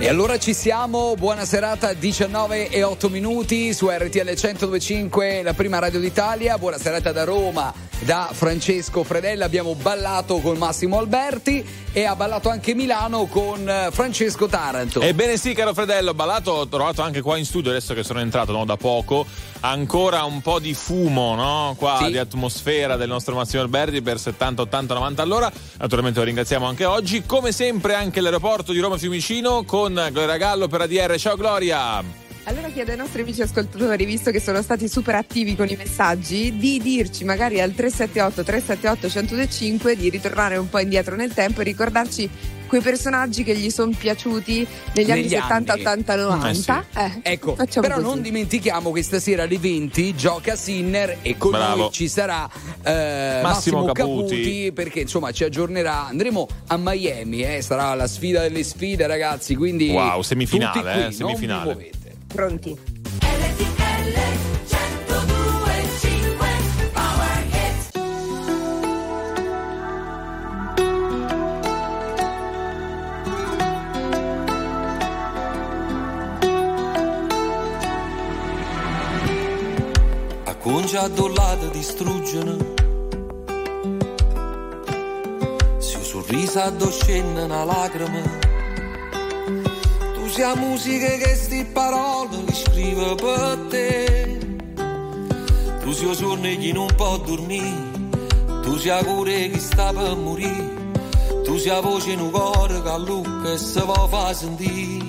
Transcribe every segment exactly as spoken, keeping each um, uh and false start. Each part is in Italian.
E allora ci siamo, buona serata, diciannove e otto minuti su R T L centodue e cinque, la prima radio d'Italia. Buona serata da Roma, da Francesco Fredella. Abbiamo ballato con Massimo Alberti e ha ballato anche Milano con Francesco Taranto. Ebbene sì, caro Fredello, ho ballato, ho trovato anche qua in studio, adesso che sono entrato, no, da poco, ancora un po' di fumo, no, qua, sì, di atmosfera del nostro Massimo Alberti per settanta, ottanta, novanta all'ora. Naturalmente lo ringraziamo anche oggi, come sempre anche l'aeroporto di Roma Fiumicino con Gloria Gallo per A D R. Ciao Gloria! Allora chiedo ai nostri amici ascoltatori, visto che sono stati super attivi con i messaggi, di dirci magari al tre sette otto tre sette otto uno zero due cinque di ritornare un po' indietro nel tempo e ricordarci quei personaggi che gli sono piaciuti negli, negli anni settanta, ottanta, novanta. Eh sì. eh, ecco, però così. Non dimentichiamo che stasera alle venti gioca Sinner e con Bravo. noi ci sarà eh, Massimo, Massimo Caputi. Caputi, perché insomma ci aggiornerà. Andremo a Miami, eh, sarà la sfida delle sfide, ragazzi, quindi wow, semifinale, tutti qui, eh, semifinale. Non vi muovete. Pronti? Concia dollata distruggono, se un sorriso addoscenna una lacrima, tu sia musica che sti parole li scrive per te, tu sia sonno chi non può dormire, tu sia cuore che sta per morire, tu sia voce in un cuore che a Luca se va fa sentire.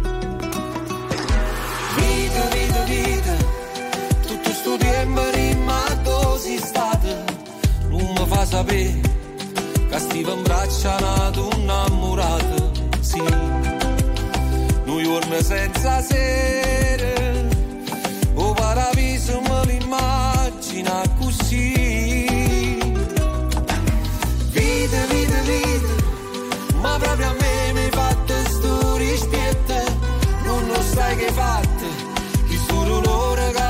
Vita, vita, vita, sto tempo rimasto si state, non mi fa sapere che stiva in braccia una donna innamorata, sì, noi giorni senza sera, o paradiso me l'immagina così, vita, vita, vita, ma proprio a me mi fatte sto rispetto, non lo sai che fatte, chi solo l'ora che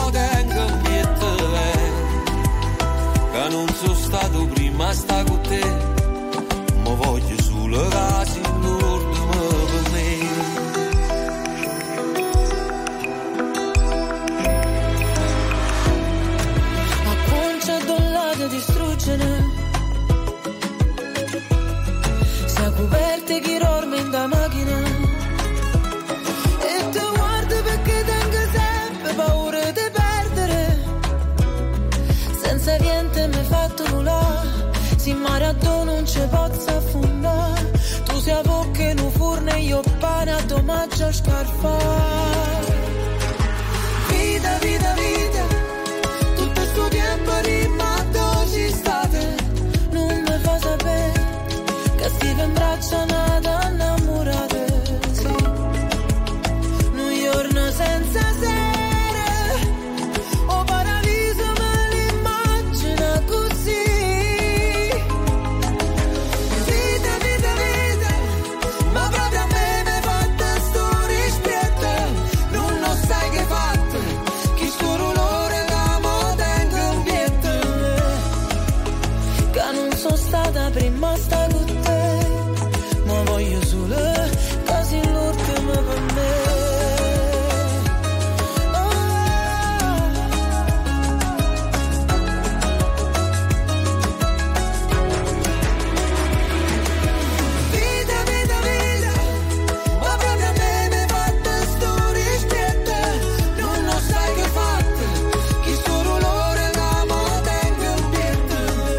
non sono stato prima sta con te, ma voglio solo casi l'ultimo per me. A concia dollata distruggere, sia coperte chi dorme in da macchina, e te guardo perché tengo sempre paura di perdere, senza niente mi fatto nulla, si maratona non ci posso affondare, tu sei a bocca in un forno e io pane a domaggio a scarfare. Vita, vita, vita, tutto sto tempo rimasto ci state, non mi fa sapere che stiva in braccia una donna innamorata, sì, un giorno senza sera. Prima sta con te, ma voglio solo quasi l'ultimo per me. Oh. Vita, vita, vita, ma proprio a me mi fatte sto rispetto, non lo sai che fatte, chi solo l'ora che mo tengo in pietà.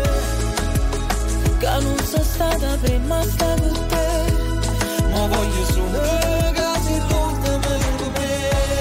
Non sono stata prima sta con te, ma voglio solo casi l'ultimo per me.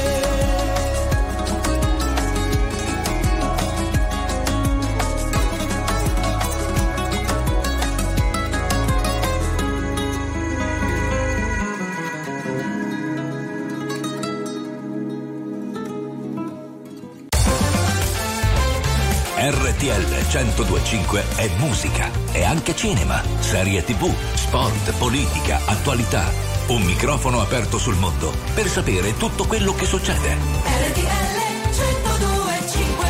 R T L centodue e cinque è musica, è anche cinema, serie tivù, sport, politica, attualità. Un microfono aperto sul mondo per sapere tutto quello che succede. R T L centodue e cinque.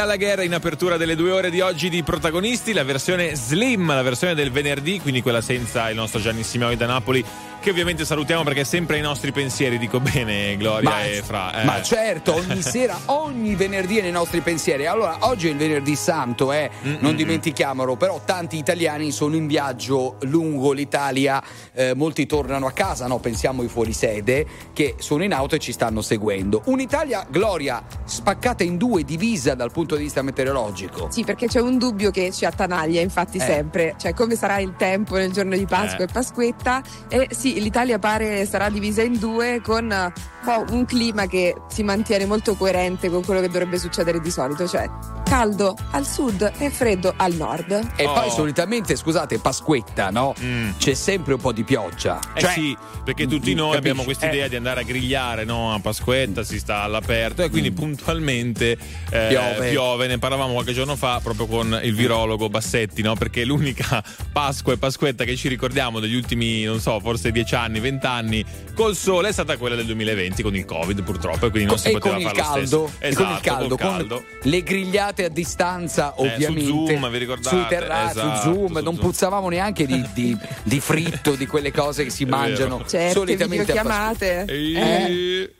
Gallagher in apertura delle due ore di oggi di Protagonisti, la versione slim, la versione del venerdì, quindi quella senza il nostro Gianni Simeoni da Napoli, che ovviamente salutiamo perché è sempre ai nostri pensieri, dico bene Gloria ma, e Fra. Eh. Ma certo, ogni sera, ogni venerdì è nei nostri pensieri. Allora, oggi è il venerdì santo, eh, non dimentichiamolo, però tanti italiani sono in viaggio lungo l'Italia, eh, molti tornano a casa, no? Pensiamo ai fuorisede che sono in auto e ci stanno seguendo. Un'Italia, Gloria, spaccata in due, divisa dal punto di vista meteorologico. Sì, perché c'è un dubbio che ci attanaglia, infatti, eh. sempre, cioè come sarà il tempo nel giorno di Pasqua eh. e Pasquetta. E sì, l'Italia pare sarà divisa in due con oh, un clima che si mantiene molto coerente con quello che dovrebbe succedere di solito, cioè caldo al sud e freddo al nord. E oh. poi solitamente, scusate, Pasquetta, no? Mm. C'è sempre un po' di pioggia. Eh cioè, sì, perché tutti noi capisci? abbiamo questa idea eh. di andare a grigliare, no? A Pasquetta si sta all'aperto e quindi mm. puntualmente eh, piove. piove. Ne parlavamo qualche giorno fa proprio con il virologo Bassetti, no? Perché l'unica Pasqua e Pasquetta che ci ricordiamo degli ultimi, non so, forse dieci anni, venti anni col sole è stata quella del duemilaventi con il Covid purtroppo, e quindi non si e poteva con fare il lo caldo, stesso. e Esatto, con il caldo, col con caldo. le grigliate a distanza, ovviamente. Eh, su Zoom, vi ricordate? Sul terrazzo, Esatto, su Zoom, su non Zoom. puzzavamo neanche di, di, di fritto, di quelle cose che si mangiano certe solitamente a videochiamate. Eh.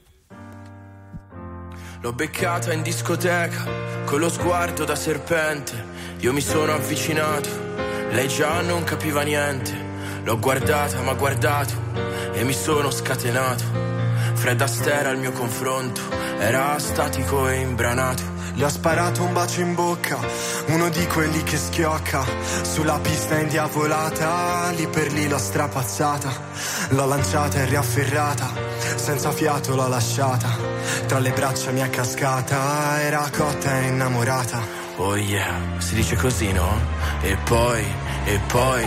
L'ho beccata in discoteca, con lo sguardo da serpente. Io mi sono avvicinato, lei già non capiva niente. L'ho guardata, m'ha guardato e mi sono scatenato. Fred Astaire al mio confronto, era statico e imbranato. Le ho sparato un bacio in bocca, uno di quelli che schiocca. Sulla pista indiavolata, lì per lì l'ho strapazzata. L'ho lanciata e riafferrata, senza fiato l'ho lasciata. Tra le braccia mi è cascata, era cotta e innamorata. Oh yeah, si dice così, no? E poi, e poi...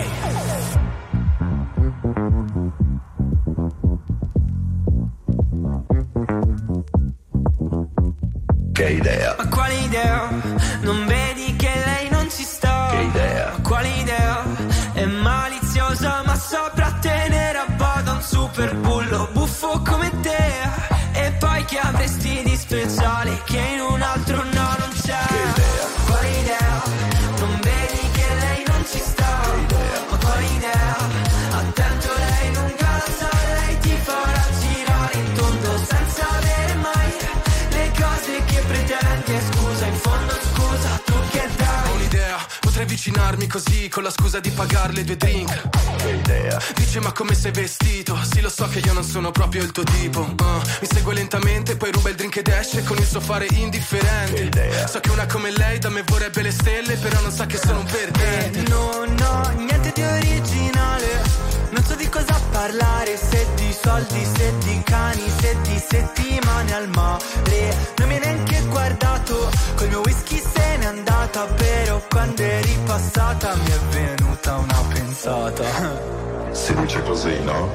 Che idea? Ma quale idea? Non vedi che lei non ci sta? Che idea? Ma quale idea? È maliziosa ma saprà tenere a bada un super bullo buffo come te. E poi che avresti di speciale che in un altro no non c'è? Che idea? Ma quale idea? Non vedi che lei non ci sta? Che idea? Ma quale idea? Attento, lei non casa, lei ti farà girare in tondo senza avere mai le cose che pretendi. E scusa, in fondo scusa, tu che dai? Ho un'idea, potrei avvicinarmi così con la scusa di pagarle due drink. Che idea? Dice ma come sei vestito? Sì, lo so che io non sono proprio il tuo tipo. uh, Mi segue lentamente, poi ruba il drink ed esce con il suo fare indifferente. Che idea? So che una come lei da me vorrebbe le stelle, però non sa che sono un perdente. Eh, non ho niente di originale, non so di cosa parlare, se di soldi, se di cani, se di settimane al mare. Non mi hai neanche guardato, col mio whisky se n'è andata, però quando eri passata mi è venuta una pensata. Si dice così, no?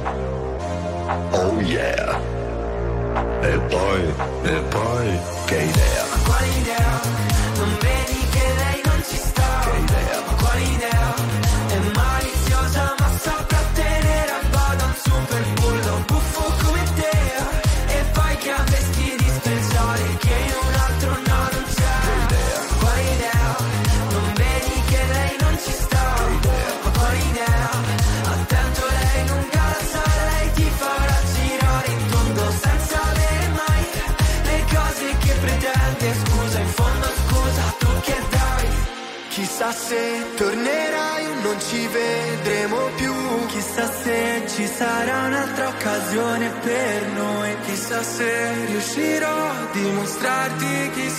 Oh yeah. E poi, e poi, che idea? Ma quale idea? Non vedi che lei non ci sta? Che idea? Ma quale idea? È maliziosa ma saprà tenere a bada un super bullo buffo come te. E poi che avresti di speciale che in un altro no non c'è? Che idea? Ma quale idea? Non vedi che lei non ci sta? Che idea? Ma quale idea? Attento, lei non casa, lei ti farà girare in tondo senza avere mai le cose che pretendi. E scusa, in fondo scusa, tu che dai? Chissà se tornerai o non ci vedremo più. Chissà se ci sarà un'altra occasione per noi. Chissà se riuscirò a dimostrarti chi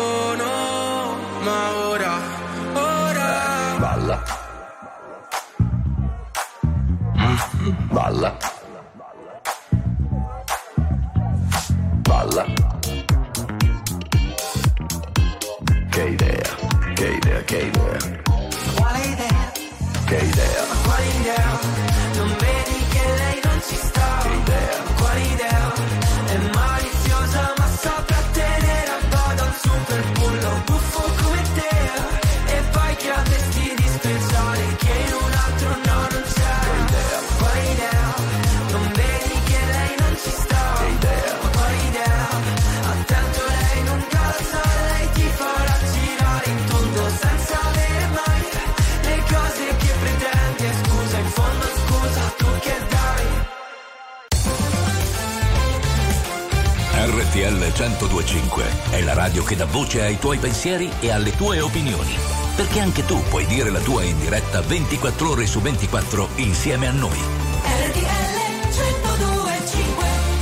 sono. Ma ora, ora Balla. Mm, balla. Balla. Che idea? Che idea? Che idea? quale idea? Che idea? Ma quale idea? Non vedi che lei non ci sta? Che idea? Ma quale idea? È maliziosa ma saprà tenere a bada un super bullo buffo come te. E poi che avresti di speciale che in un altro no non c'è? Che idea? Ma quale idea? Non vedi che lei non ci sta? Che idea? Ma quale idea? Attento, lei non casa, lei ti farà girare centodue e cinque è la radio che dà voce ai tuoi pensieri e alle tue opinioni. Perché anche tu puoi dire la tua in diretta ventiquattro ore su ventiquattro insieme a noi. R T L centodue e cinque.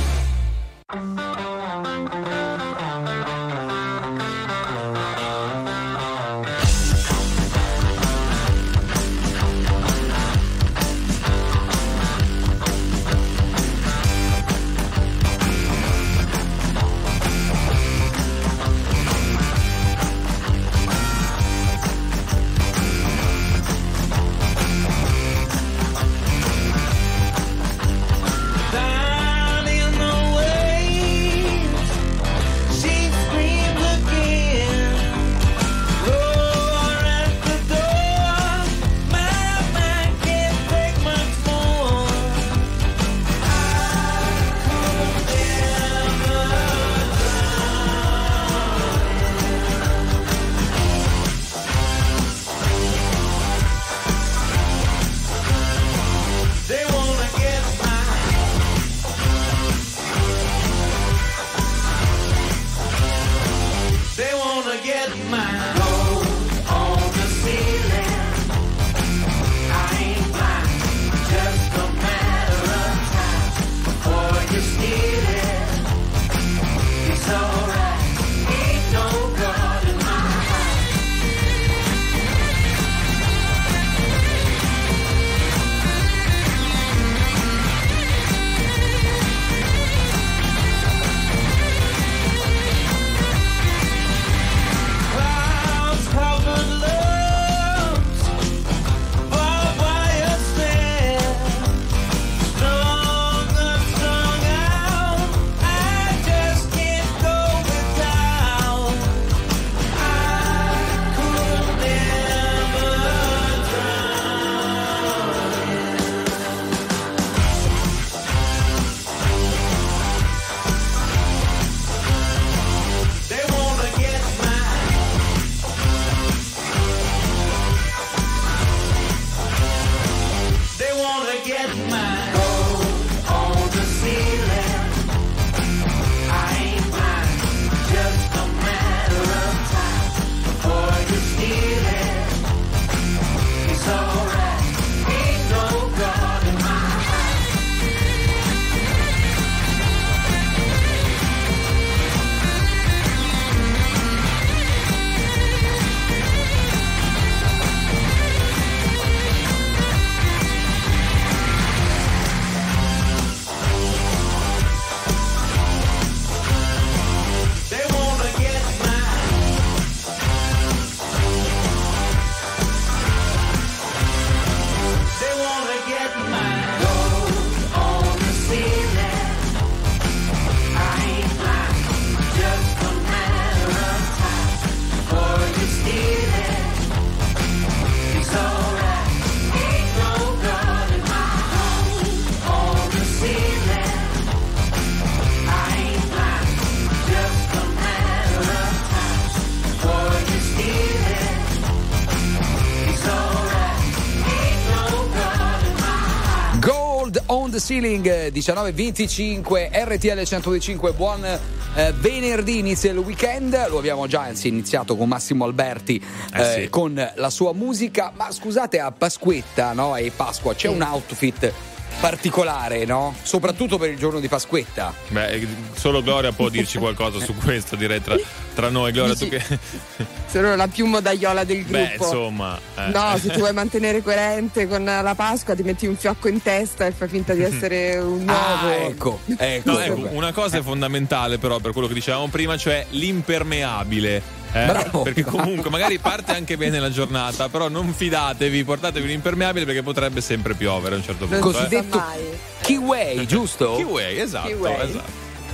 On the Ceiling, diciannove e venticinque, R T L centodue e cinque. Buon eh, venerdì, inizia il weekend. Lo abbiamo già anzi iniziato con Massimo Alberti eh, eh, sì. con la sua musica. Ma scusate, a Pasquetta, no? E Pasqua c'è sì. un outfit particolare, no? Soprattutto per il giorno di Pasquetta. Beh, solo Gloria può dirci qualcosa su questo, direi tra, tra noi. Gloria, Dici, tu che sono la più modaiola del gruppo. Beh, insomma, eh. No, se tu vuoi mantenere coerente con la Pasqua, ti metti un fiocco in testa e fai finta di essere un nuovo. Ah, ecco, ecco. No, ecco, una cosa è fondamentale, però, per quello che dicevamo prima, cioè l'impermeabile. Eh? Bravo, perché comunque magari parte anche bene la giornata, però non fidatevi, portatevi un impermeabile perché potrebbe sempre piovere a un certo punto. Cosiddetto eh. Kiwi, giusto? Kiwi, esatto, Kiwi. esatto.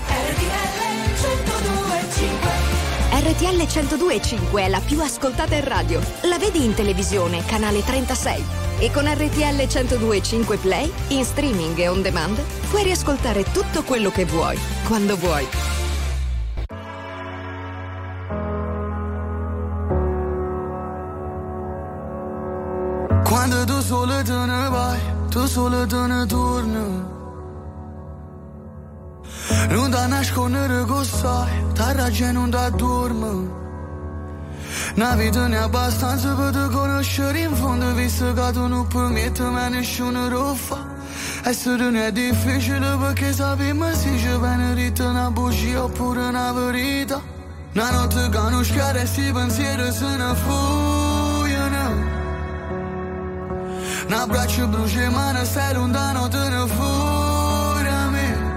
R T L centodue e cinque è la più ascoltata in radio. La vedi in televisione, canale trentasei. E con R T L centodue e cinque Play, in streaming e on demand, puoi riascoltare tutto quello che vuoi, quando vuoi. Quando tu solo te ne vai, tu solo te ne torni. non da nascondere che sai, ta ragione non da dormire. Una vita ne è abbastanza per te conoscere in fondo, visto che tu non permetti mai nessuno lo fa. Essere non è difficile perché sappiamo se ci viene dritto una bugia oppure una verità. Una notte che non schiara e sti pensieri se ne fuggono. Un abbraccio brucia ma non stai lontano, te ne fuori a me.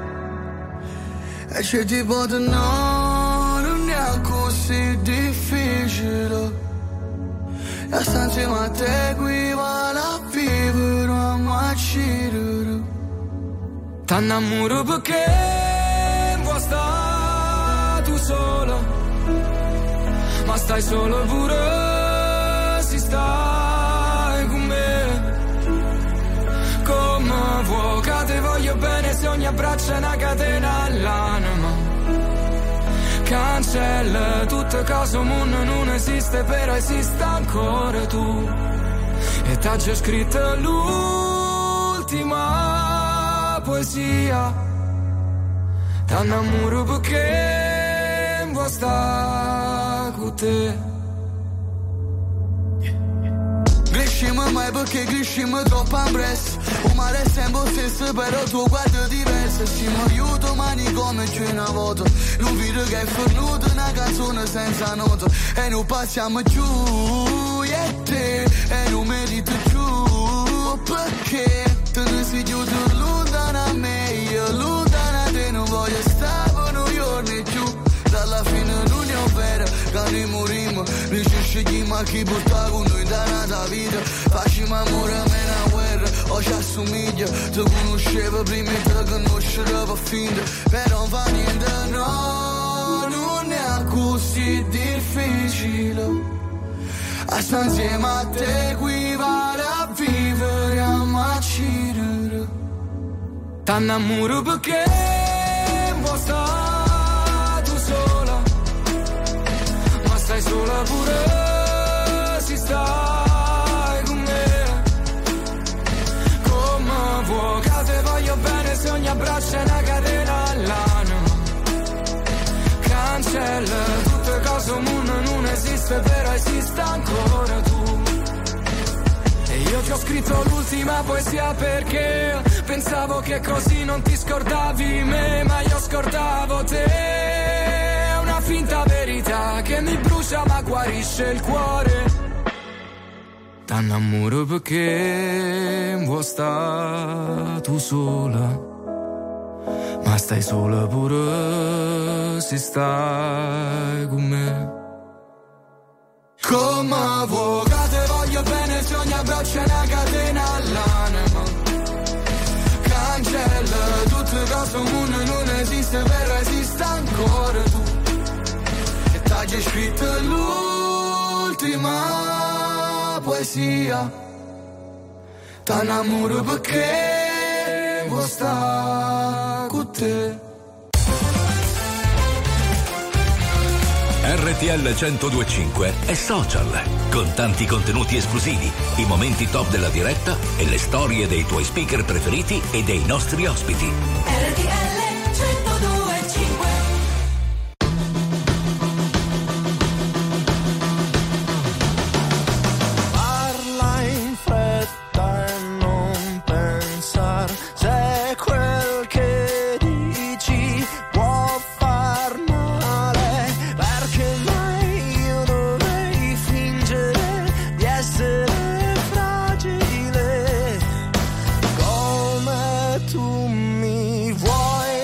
E c'è tipo di no, non è così difficile. E sta insieme a te qui vale a vivere a macirere. T'annamoro perché vuoi stare tu sola, ma stai solo pure si stai con me. Come vuoi che te voglio bene se ogni abbraccio è una catena all'anima. Cancella tutte cose, un mondo non esiste, però esiste ancora tu. E t'ha già scritto l'ultima poesia. T'annamoro perché vuoi stare con te. Cresciamo mai perché cresciamo troppo ampresso. Un mare è sempre stesso però tuo guardo è diverso. Stiamo aiuto mani come c'è una volta. Non vedo che è fornuto una canzone senza nota. E non passiamo giù io e te. E non merito giù perché te ne sei chiuso lontano a me. Io lontano a te non voglio stare per noi giorni giù. Dalla fine non è vero che ne morimo. Ne ci scegliamo a chi porta con noi da nata vita. Facciamo amore a me una guerra o ci assomiglia. Ti conoscevo prima e te conoscerò per finta. Però non fa niente no, non è così difficile. A sta insieme a te qui vale a vivere a macirere. T'annamoro perché vuoi stare tu sola, ma stai sola pure si stai con me. Come vuoi che te voglio bene se ogni abbraccio è una catena all'anima. Cancella tutte cose, un mondo non esiste, però esiste ancora tu. E io ti ho scritto l'ultima poesia perché pensavo che così non ti scordavi me, ma io scordavo te. È una finta verità che mi brucia ma guarisce il cuore. T'annamoro perché vuoi stare tu sola, ma stai sola pure se stai con me. Come vuoi che te voglio bene se ogni abbraccio è una catena all'anima. Cancella tutte cose, un mondo non esiste, però esiste ancora tu. E t'ha già scritto l'ultima poesia. T'annamoro perché vuoi stare con te. R T L centodue e cinque è social, con tanti contenuti esclusivi, i momenti top della diretta e le storie dei tuoi speaker preferiti e dei nostri ospiti. R T L centodue e cinque. Parla in fretta e non pensar se quel che dici può far male, perché mai io dovrei fingere di essere fragile come tu mi vuoi.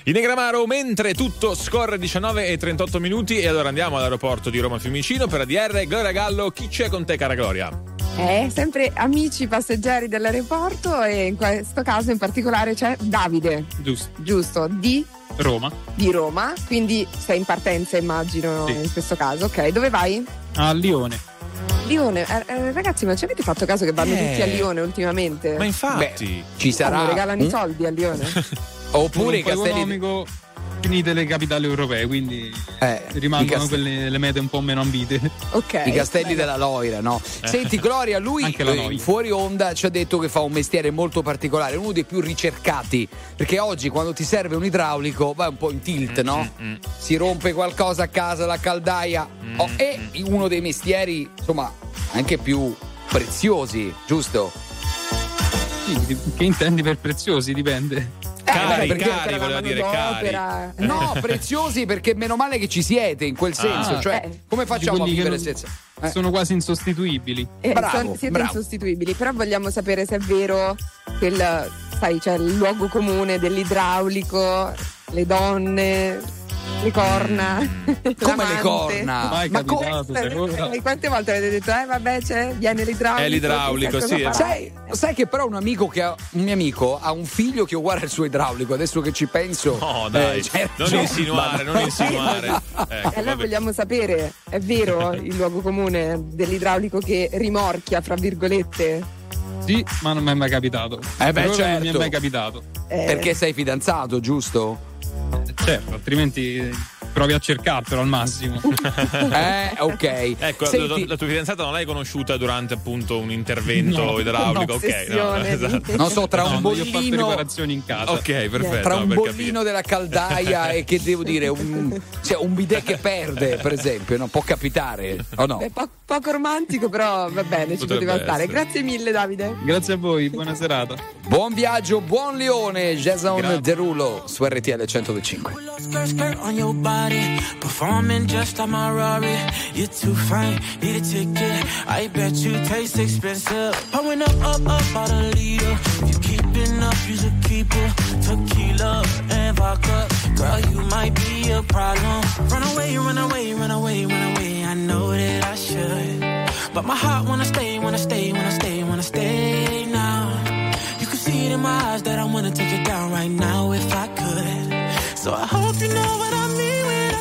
in Negramaro, mentre tutto scorre diciannove e trentotto minuti. E allora andiamo all'aeroporto di Roma Fiumicino per A D R. Gloria Gallo, chi c'è con te, cara Gloria? Eh, sempre amici passeggeri dell'aeroporto, e in questo caso in particolare c'è Davide. Giusto. Giusto, di Roma. Di Roma, quindi sei in partenza, immagino, sì. In questo caso. Ok, dove vai? A Lione. Lione, eh, eh, ragazzi, ma ci avete fatto caso che vanno eh. tutti a Lione ultimamente? Ma infatti, beh, ci sarà. Oh, regalano mm? i soldi a Lione. Oppure i castelli economico finite le capitali europee, quindi eh, rimangono cast... quelle le mete un po' meno ambite. Ok. I castelli bene. Della Loira, no? Eh. Senti, Gloria, lui eh, fuori onda ci ha detto che fa un mestiere molto particolare, uno dei più ricercati, perché oggi quando ti serve un idraulico vai un po' in tilt, no? Mm-hmm. Si rompe qualcosa a casa, la caldaia, mm-hmm. oh, è uno dei mestieri, insomma, anche più preziosi, giusto? Sì, che intendi per preziosi? Dipende. Cari, eh, cari, voleva dire cari. No, preziosi, perché meno male che ci siete in quel senso. Ah, cioè, eh, come facciamo a vivere senza? Eh. Sono quasi insostituibili. Eh, bravo, son, siete bravo. insostituibili, però vogliamo sapere se è vero quel, sai, cioè il luogo comune dell'idraulico, le donne, le corna. Come le corna? Mai ma capitato, co- quante volte avete detto eh vabbè c'è, viene l'idraulico. È l'idraulico, sì. Sai, sai che però un amico che ha un mio amico ha un figlio che è uguale al suo idraulico, adesso che ci penso. No, dai, eh, cioè, non cioè, insinuare, non insinuare. Ecco, e allora vogliamo sapere, è vero il luogo comune dell'idraulico che rimorchia, fra virgolette? Sì, ma non mi è mai capitato. Eh beh, certo. certo. Non mi è mai capitato. Eh. Perché sei fidanzato, giusto? Certo, altrimenti provi a cercartelo al massimo. Eh, ok. Ecco, Senti, la tua fidanzata non l'hai conosciuta durante appunto un intervento no, idraulico? Ok, no, esatto. Non so, tra no, un bollino. Io ho fatto riparazioni in casa. Ok, perfetto. Tra un per bollino capire. della caldaia e che devo dire, un, cioè un bidet che perde, per esempio, no? Può capitare o no? È po- poco romantico, però va bene, ci Potrebbe poteva stare. essere. Grazie mille, Davide. Grazie a voi, buona serata. Buon viaggio, buon Lione, Jason Grazie. Derulo su R T L centodue e cinque. Skirt, skirt on your body, performing just like my Rari. You're too fine, need a ticket. I bet you taste expensive. Pouring up, up, up, out a leader. If you keeping up, you should keep it. Tequila and vodka, girl, you might be a problem. Run away, run away, run away, run away. I know that I should, but my heart wanna stay, wanna stay, wanna stay, wanna stay now. You can see it in my eyes that I wanna take it down right now if I could. So I hope you know what I mean when I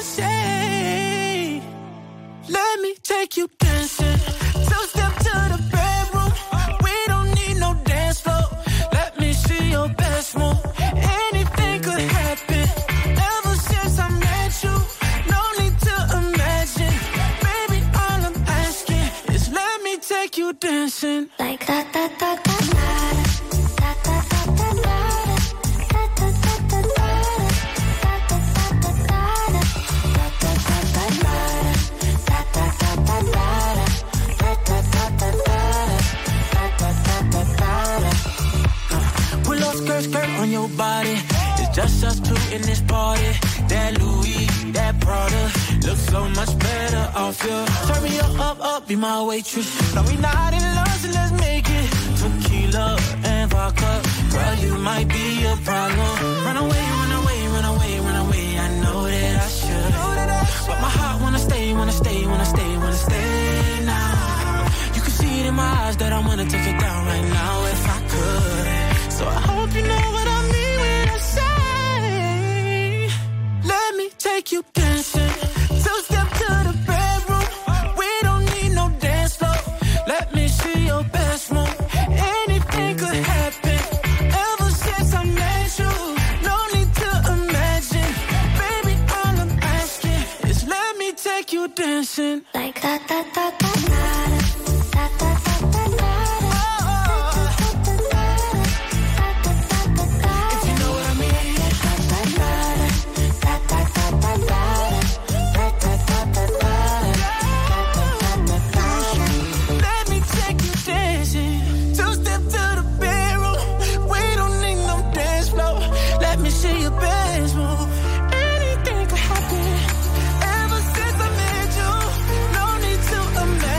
say, let me take you dancing. Two step to the bedroom. We don't need no dance floor. Let me see your best move. Anything could happen. Ever since I met you, no need to imagine. Baby, all I'm asking is let me take you dancing. Like that, that, that, that, that. Skirt, skirt on your body. It's just us two in this party. That Louis, that Prada looks so much better off you. Turn me up, up, up, be my waitress. No, we not in love, so let's make it. Tequila and vodka, girl, you might be a problem. Run away, run away, run away, run away. I know that I should, but my heart wanna stay, wanna stay, wanna stay, wanna stay now. You can see it in my eyes that I wanna take it down right now if I could. So I hope you know what I mean when I say, let me take you dancing. Two step to the bedroom. We don't need no dance floor. Let me see your best move. Anything could happen. Ever since I met you, no need to imagine. Baby, all I'm asking is let me take you dancing. Like that, that, that, that, that. Anything could happen. Ever since I met you, no need to imagine.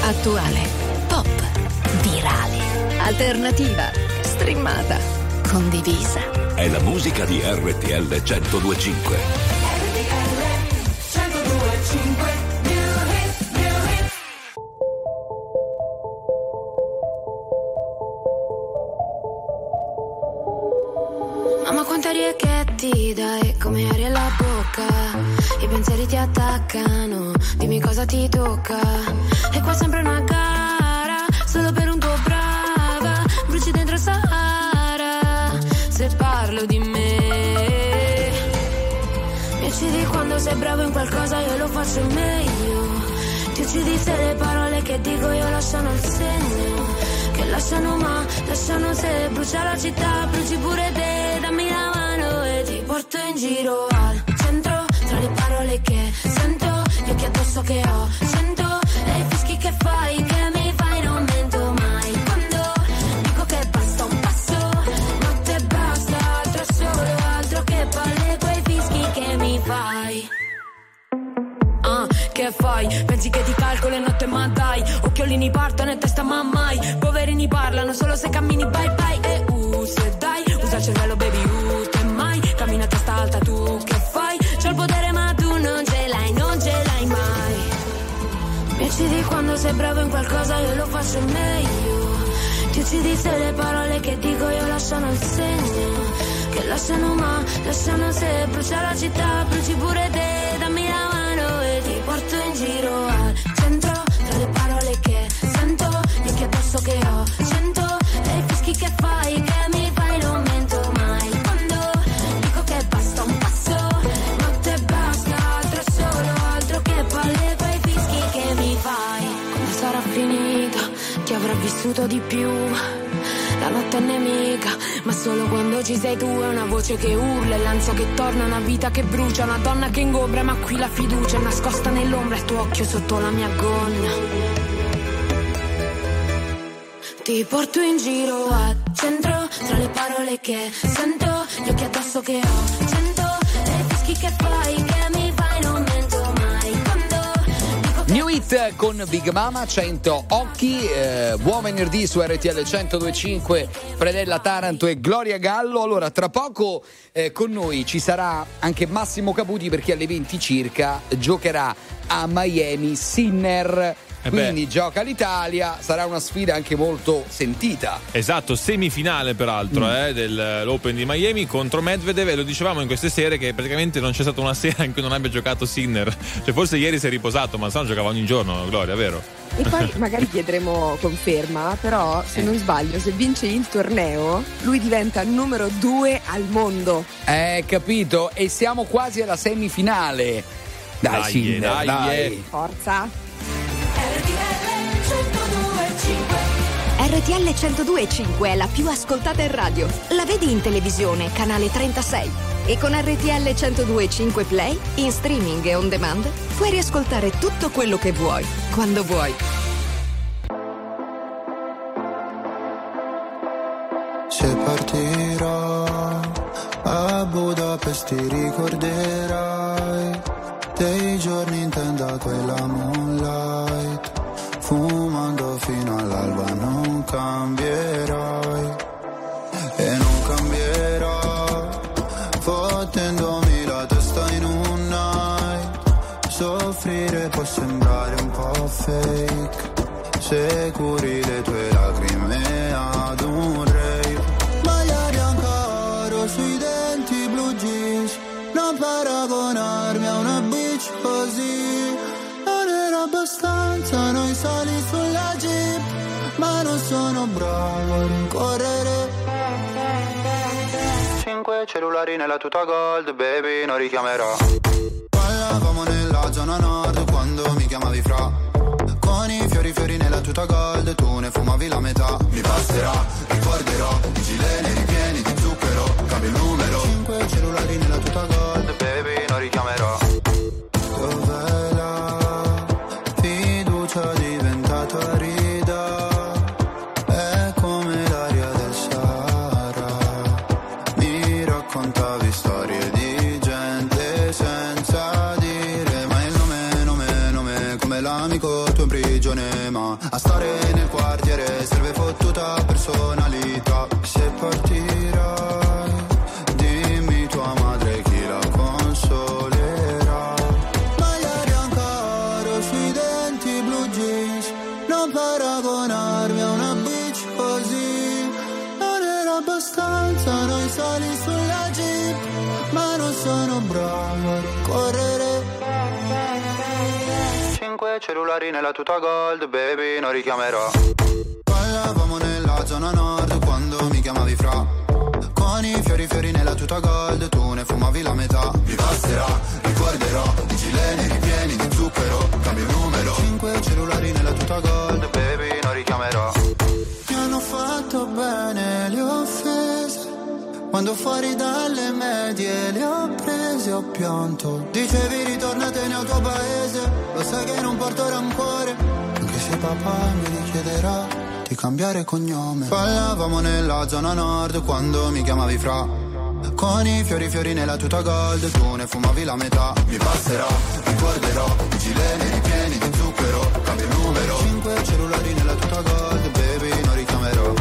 attuale, pop, virale, alternativa, streamata, condivisa. È la musica di R T L centodue e cinque. R T L centodue e cinque. Mamma, quante arie che ti dai, come aria alla bocca. I pensieri ti attaccano, dimmi cosa ti tocca. E qua sempre una gara, solo per un tuo brava. Bruci dentro Sahara, se parlo di me. Mi uccidi quando sei bravo in qualcosa, io lo faccio meglio. Ti uccidi se le parole che dico io lasciano il segno. Che lasciano ma, lasciano se, brucia la città, bruci pure te, dammi la mano e ti porto in giro al centro, tra le parole che sento, gli occhi addosso che ho, sento, e i fischi che fai, che mi fai, non mento mai, quando dico che basta un passo, notte basta, altro solo, altro che palle, quei fischi che mi fai. Ah, che fai? Pensi che ti calcolo e notte ma dai, occhiolini partono e testa ma mai, poverini parlano solo se cammini bye bye. E uh, se dai, usa il cervello baby, uh, che mai, cammina a testa alta tu che fai, c'ho il potere ma tu non ce l'hai, non ce l'hai mai. Mi uccidi quando sei bravo in qualcosa, io lo faccio meglio. Ti uccidi se le parole che dico io lasciano il segno. Che lasciano ma, lasciano se, brucia la città, bruci pure te, dammi la mano e ti porto in giro al centro, tra le parole che sento, gli occhi addosso che ho, sento, e i fischi che fai, che mi fai, non mento mai, quando dico che basta un passo, notte basta, altro solo, altro che palle, quei fischi che mi fai. Quando sarà finita, chi avrà vissuto di più? La notte è nemica, ma solo quando ci sei tu. È una voce che urla, è l'ansia che torna, una vita che brucia, una donna che ingombra, ma qui la fiducia è nascosta nell'ombra, il tuo occhio sotto la mia gonna. Ti porto in giro al centro, tra le parole che sento, gli occhi addosso che ho, sento, e i fischi che fai, che mi fai, non mento mai, quando dico che New Hit con Big Mama, cento occhi, eh, buon venerdì su R T L centodue e cinque, Predella Taranto e Gloria Gallo. Allora, tra poco eh, con noi ci sarà anche Massimo Caputi, perché alle venti circa giocherà a Miami Sinner. Eh Quindi gioca l'Italia, sarà una sfida anche molto sentita. Esatto, semifinale peraltro mm. eh, dell'Open di Miami contro Medvedev, e lo dicevamo in queste sere che praticamente non c'è stata una sera in cui non abbia giocato Sinner. Cioè forse ieri si è riposato, ma se no giocava ogni giorno, Gloria, vero? E poi magari chiederemo conferma, però se non sbaglio, se vince il torneo lui diventa il numero due al mondo. Eh, capito, e siamo quasi alla semifinale. Dai, dai Sinner, dai, dai. Forza. R T L centodue e cinque è la più ascoltata in radio. La vedi in televisione, canale trentasei. E con R T L centodue e cinque Play, in streaming e on demand, puoi riascoltare tutto quello che vuoi, quando vuoi. Se partirò a Budapest ti ricorderai dei giorni in tenda quella moonlight, fumando fino all'alba. Non cambierai e non cambierò, fottendomi la testa in un night. Soffrire può sembrare un po' fake se curi le tue lacrime ad un rave. Maglia bianca sui denti, blu jeans, non paragonarmi a una bitch così. Non era abbastanza noi sali sulla jeep, ma non sono bravo a rincorrere. Cinque cellulari nella tuta gold, baby, non richiamerò. Parlavamo nella zona nord quando mi chiamavi fra, con i fiori fiori nella tuta gold, tu ne fumavi la metà. Mi basterà, ricorderò, i gileni ripieni di zucchero, cambio il numero. Cinque cellulari nella tuta gold, baby, non richiamerò. Dov'è la fiducia diventata rida? È come l'aria del Sahara. Mi raccontavi storie di gente senza dire mai il nome, nome, nome, come l'amico tuo in prigione, ma a stare nel quartiere serve fottuta personalità. Se partirai, dimmi tua madre chi la consolerà. Magliare ancora sui denti blu jeans, non paragonarmi a una bitch così. Non era abbastanza noi sali sulla jeep, ma non sono bravo a correre. Cinque cellulari nella tuta gold, baby, non richiamerò. Parlavamo nella zona nord quando mi chiamavi fra. Con i fiori fiori nella tuta gold, tu ne fumavi la metà. Mi passerà, ricorderò, i gileni ripieni di zucchero, cambio numero. Cinque cellulari nella tuta gold, baby, non richiamerò. Mi hanno fatto bene le offese, quando fuori dalle medie le ho prese, ho pianto. Dicevi ritornatene al tuo paese, lo sai che non porto rancore, anche se papà mi richiederà di cambiare cognome. Parlavamo nella zona nord quando mi chiamavi fra. Con i fiori fiori nella tuta gold, tu ne fumavi la metà. Mi passerà, ricorderò, i gileni ripieni di zucchero, cambio numero. Cinque cellulari nella tuta gold, baby, non richiamerò.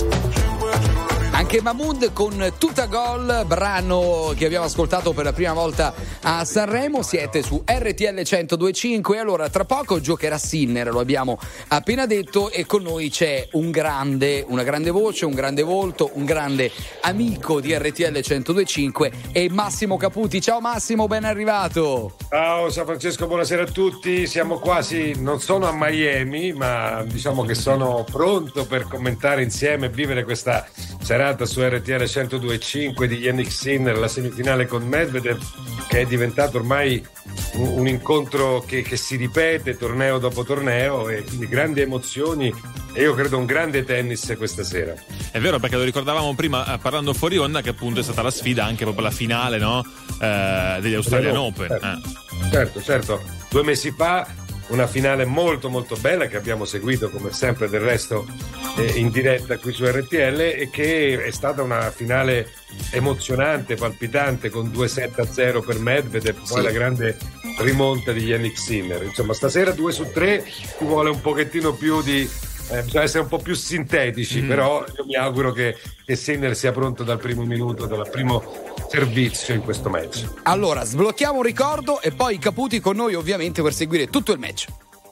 Anche Mahmood con Tuta Gol, brano che abbiamo ascoltato per la prima volta a Sanremo. Siete su R T L centodue e cinque. Allora, tra poco giocherà Sinner, lo abbiamo appena detto, e con noi c'è un grande, una grande voce, un grande volto, un grande amico di R T L centodue e cinque, è Massimo Caputi. Ciao Massimo, ben arrivato. Ciao San Francesco, buonasera a tutti. Siamo quasi, non sono a Miami, ma diciamo che sono pronto per commentare insieme e vivere questa serata su R T L centodue e cinque di Jannik Sinner, la semifinale con Medvedev, che è diventato ormai un, un incontro che, che si ripete torneo dopo torneo, e quindi grandi emozioni e io credo un grande tennis questa sera. È vero, perché lo ricordavamo prima eh, parlando fuori onda, che appunto è stata la sfida, anche proprio la finale, no? Eh, degli Australian Open. Certo, eh. certo, certo. Due mesi fa una finale molto molto bella che abbiamo seguito come sempre del resto eh, in diretta qui su R T L, e che è stata una finale emozionante, palpitante, con due sette a zero per Medvedev, poi sì, la grande rimonta di Jannik Sinner. Insomma, stasera due su tre ci vuole un pochettino più di eh, bisogna essere un po' più sintetici, mm. però io mi auguro che, che Sinner sia pronto dal primo minuto, dal primo servizio in questo match. Allora, sblocchiamo un ricordo e poi Caputi con noi ovviamente per seguire tutto il match.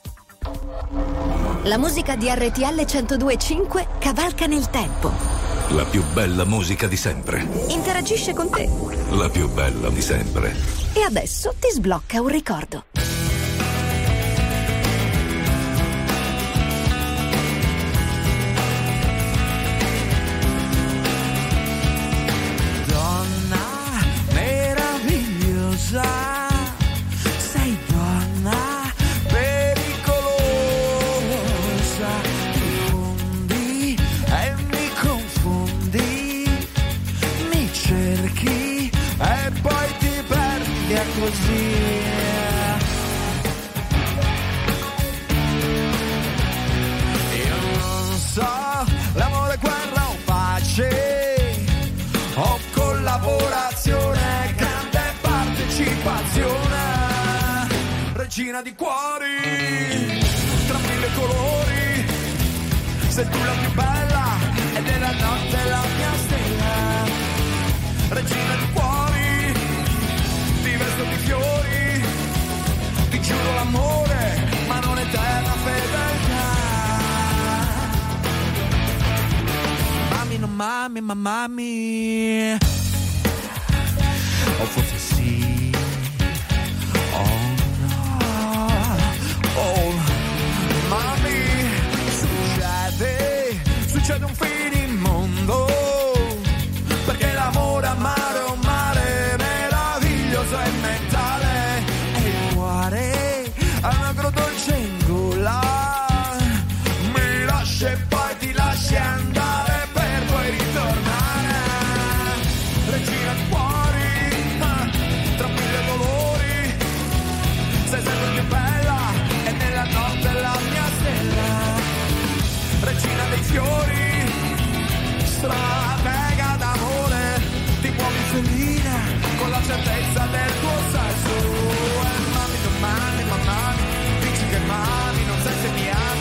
La musica di R T L centodue e cinque cavalca nel tempo. La più bella musica di sempre. Interagisce con te. La più bella di sempre. E adesso ti sblocca un ricordo. Sei donna pericolosa, ti fondi e mi confondi, mi cerchi e poi ti perdi, è così. Io non so, l'amore, guerra o pace, o collaborazione, partecipazione, regina di cuori, tra mille colori, sei tu la più bella e nella notte la mia stella, regina di cuori, ti vesto di fiori, ti giuro l'amore, ma non eterna fedeltà. Mami, non mami, ma mami, o forse sì, oh no, oh mami, succede, succede un finimondo, perché l'amore amare è un mare meraviglioso e mentale, e il cuore è un agro dolce in gola, mi lascia e poi ti lasci andare per poi ritornare, regina di cuore, sei sempre più bella e nella notte la mia stella, regina dei fiori, stratega d'amore, ti muovi felina con la certezza del tuo sesso, e mami, non mami, ma mami, dici che mami, non sai se mi ami,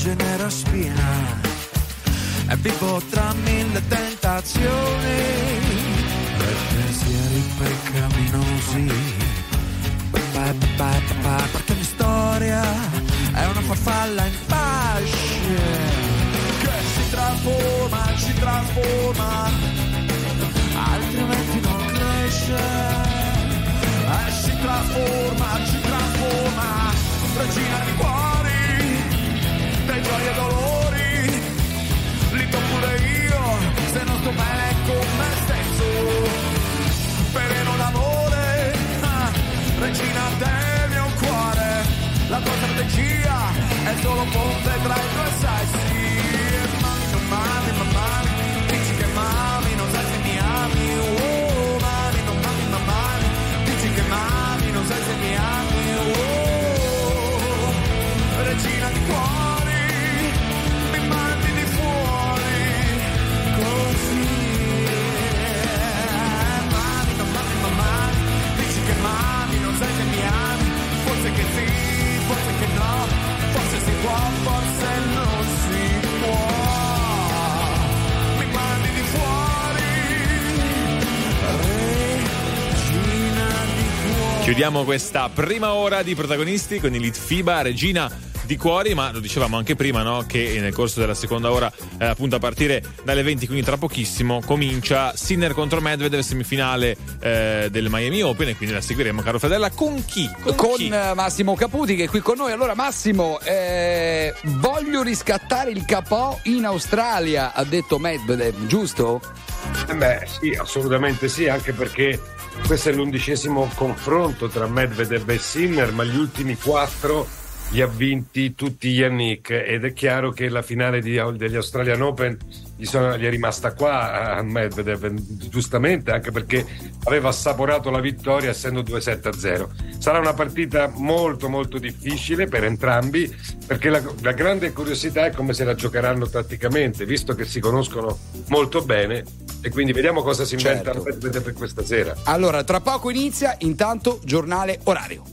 genera spina e vivo tra mille tentazioni e pensieri peccaminosi. Perché la storia è una farfalla in fasce che si trasforma, si trasforma, altrimenti non cresce. E si trasforma, si trasforma, regina di cuori, dei gioie e dolori, li do pure io, se non sto bene con me stesso, veleno d'amore, ah, regina del mio cuore, la tua strategia è solo ponte tra i due sessi. Mami, non mami, ma mami, dici che mami, non sai se mi ami, oh, mami, non mami, ma mami, dici che mami, non sai se mi ami, oh, regina di cuori, mi mandi di fuori, così, mami, non mami, ma mami, dici che mami, non sai se mi ami, forse che sì, forse che no, forse si può, forse non si può, mi mandi di fuori, regina di cuori. Chiudiamo questa prima ora di protagonisti con il Litfiba, regina di cuori, ma lo dicevamo anche prima, no? Che nel corso della seconda ora, eh, appunto a partire dalle venti, quindi tra pochissimo, comincia Sinner contro Medvedev, semifinale eh, del Miami Open, e quindi la seguiremo, caro Fedella, con chi? Con, con chi? Massimo Caputi, che è qui con noi. Allora Massimo, eh, voglio riscattare il K O in Australia, ha detto Medvedev, giusto? Eh beh sì, assolutamente sì, anche perché questo è l'undicesimo confronto tra Medvedev e Sinner, ma gli ultimi quattro li ha vinti tutti Yannick, ed è chiaro che la finale di, degli Australian Open gli, sono, gli è rimasta qua a Medvedev, giustamente, anche perché aveva assaporato la vittoria essendo due sette a zero. Sarà una partita molto molto difficile per entrambi, perché la, la grande curiosità è come se la giocheranno tatticamente, visto che si conoscono molto bene, e quindi vediamo cosa si inventa certo. Medvedev per questa sera. Allora, tra poco inizia, intanto giornale orario.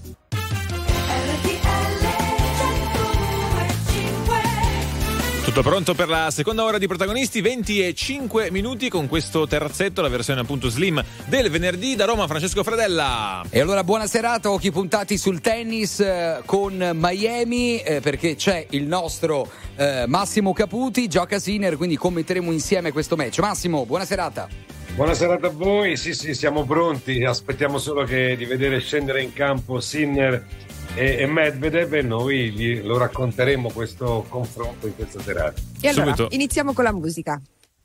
Tutto pronto per la seconda ora di protagonisti, venti e cinque minuti con questo terrazzetto, la versione appunto slim del venerdì. Da Roma Francesco Fredella. E allora buona serata, occhi puntati sul tennis eh, con Miami, eh, perché c'è il nostro eh, Massimo Caputi, gioca Sinner, quindi commenteremo insieme questo match. Massimo, buona serata. Buona serata a voi, sì sì, siamo pronti, aspettiamo solo che di vedere scendere in campo Sinner e, e Medvedev, e noi gli, lo racconteremo questo confronto in questa serata. E allora Subito. Iniziamo con la musica.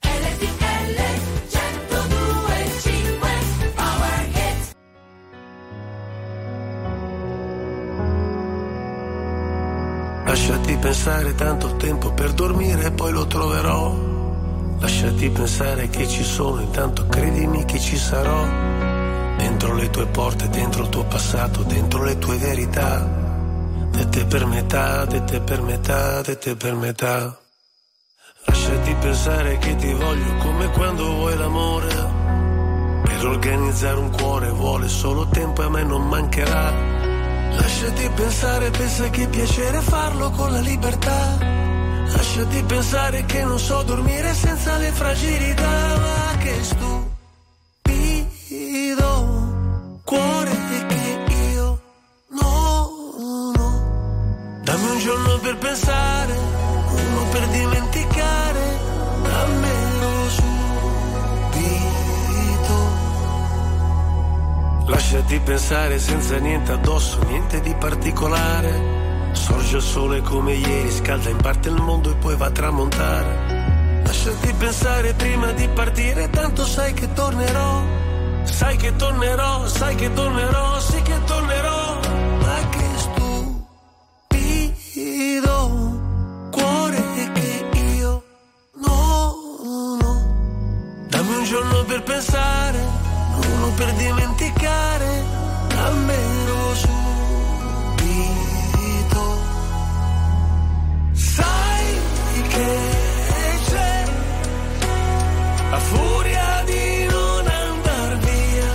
Lasciati pensare, tanto tempo per dormire e poi lo troverò. Lasciati pensare che ci sono, intanto credimi che ci sarò. Dentro le tue porte, dentro il tuo passato, dentro le tue verità. De te per metà, de te per metà, de te per metà. Lasciati pensare che ti voglio come quando vuoi l'amore. Per organizzare un cuore vuole solo tempo e a me non mancherà. Lasciati pensare, pensa che piacere farlo con la libertà. Lasciati pensare che non so dormire senza le fragilità. Ma che stupido cuore che io no, no. Dammi un giorno per pensare, uno per dimenticare, dammelo subito. Lasciati pensare senza niente addosso, niente di particolare. Sorge il sole come ieri, scalda in parte il mondo e poi va a tramontare. Lasciati pensare prima di partire, tanto sai che tornerò. Sai che tornerò, sai che tornerò, sì che tornerò. Ma che stupido cuore che io no, no. Dammi un giorno per pensare, uno per dimenticare, dammelo su. Sai che c'è la furia di non andar via.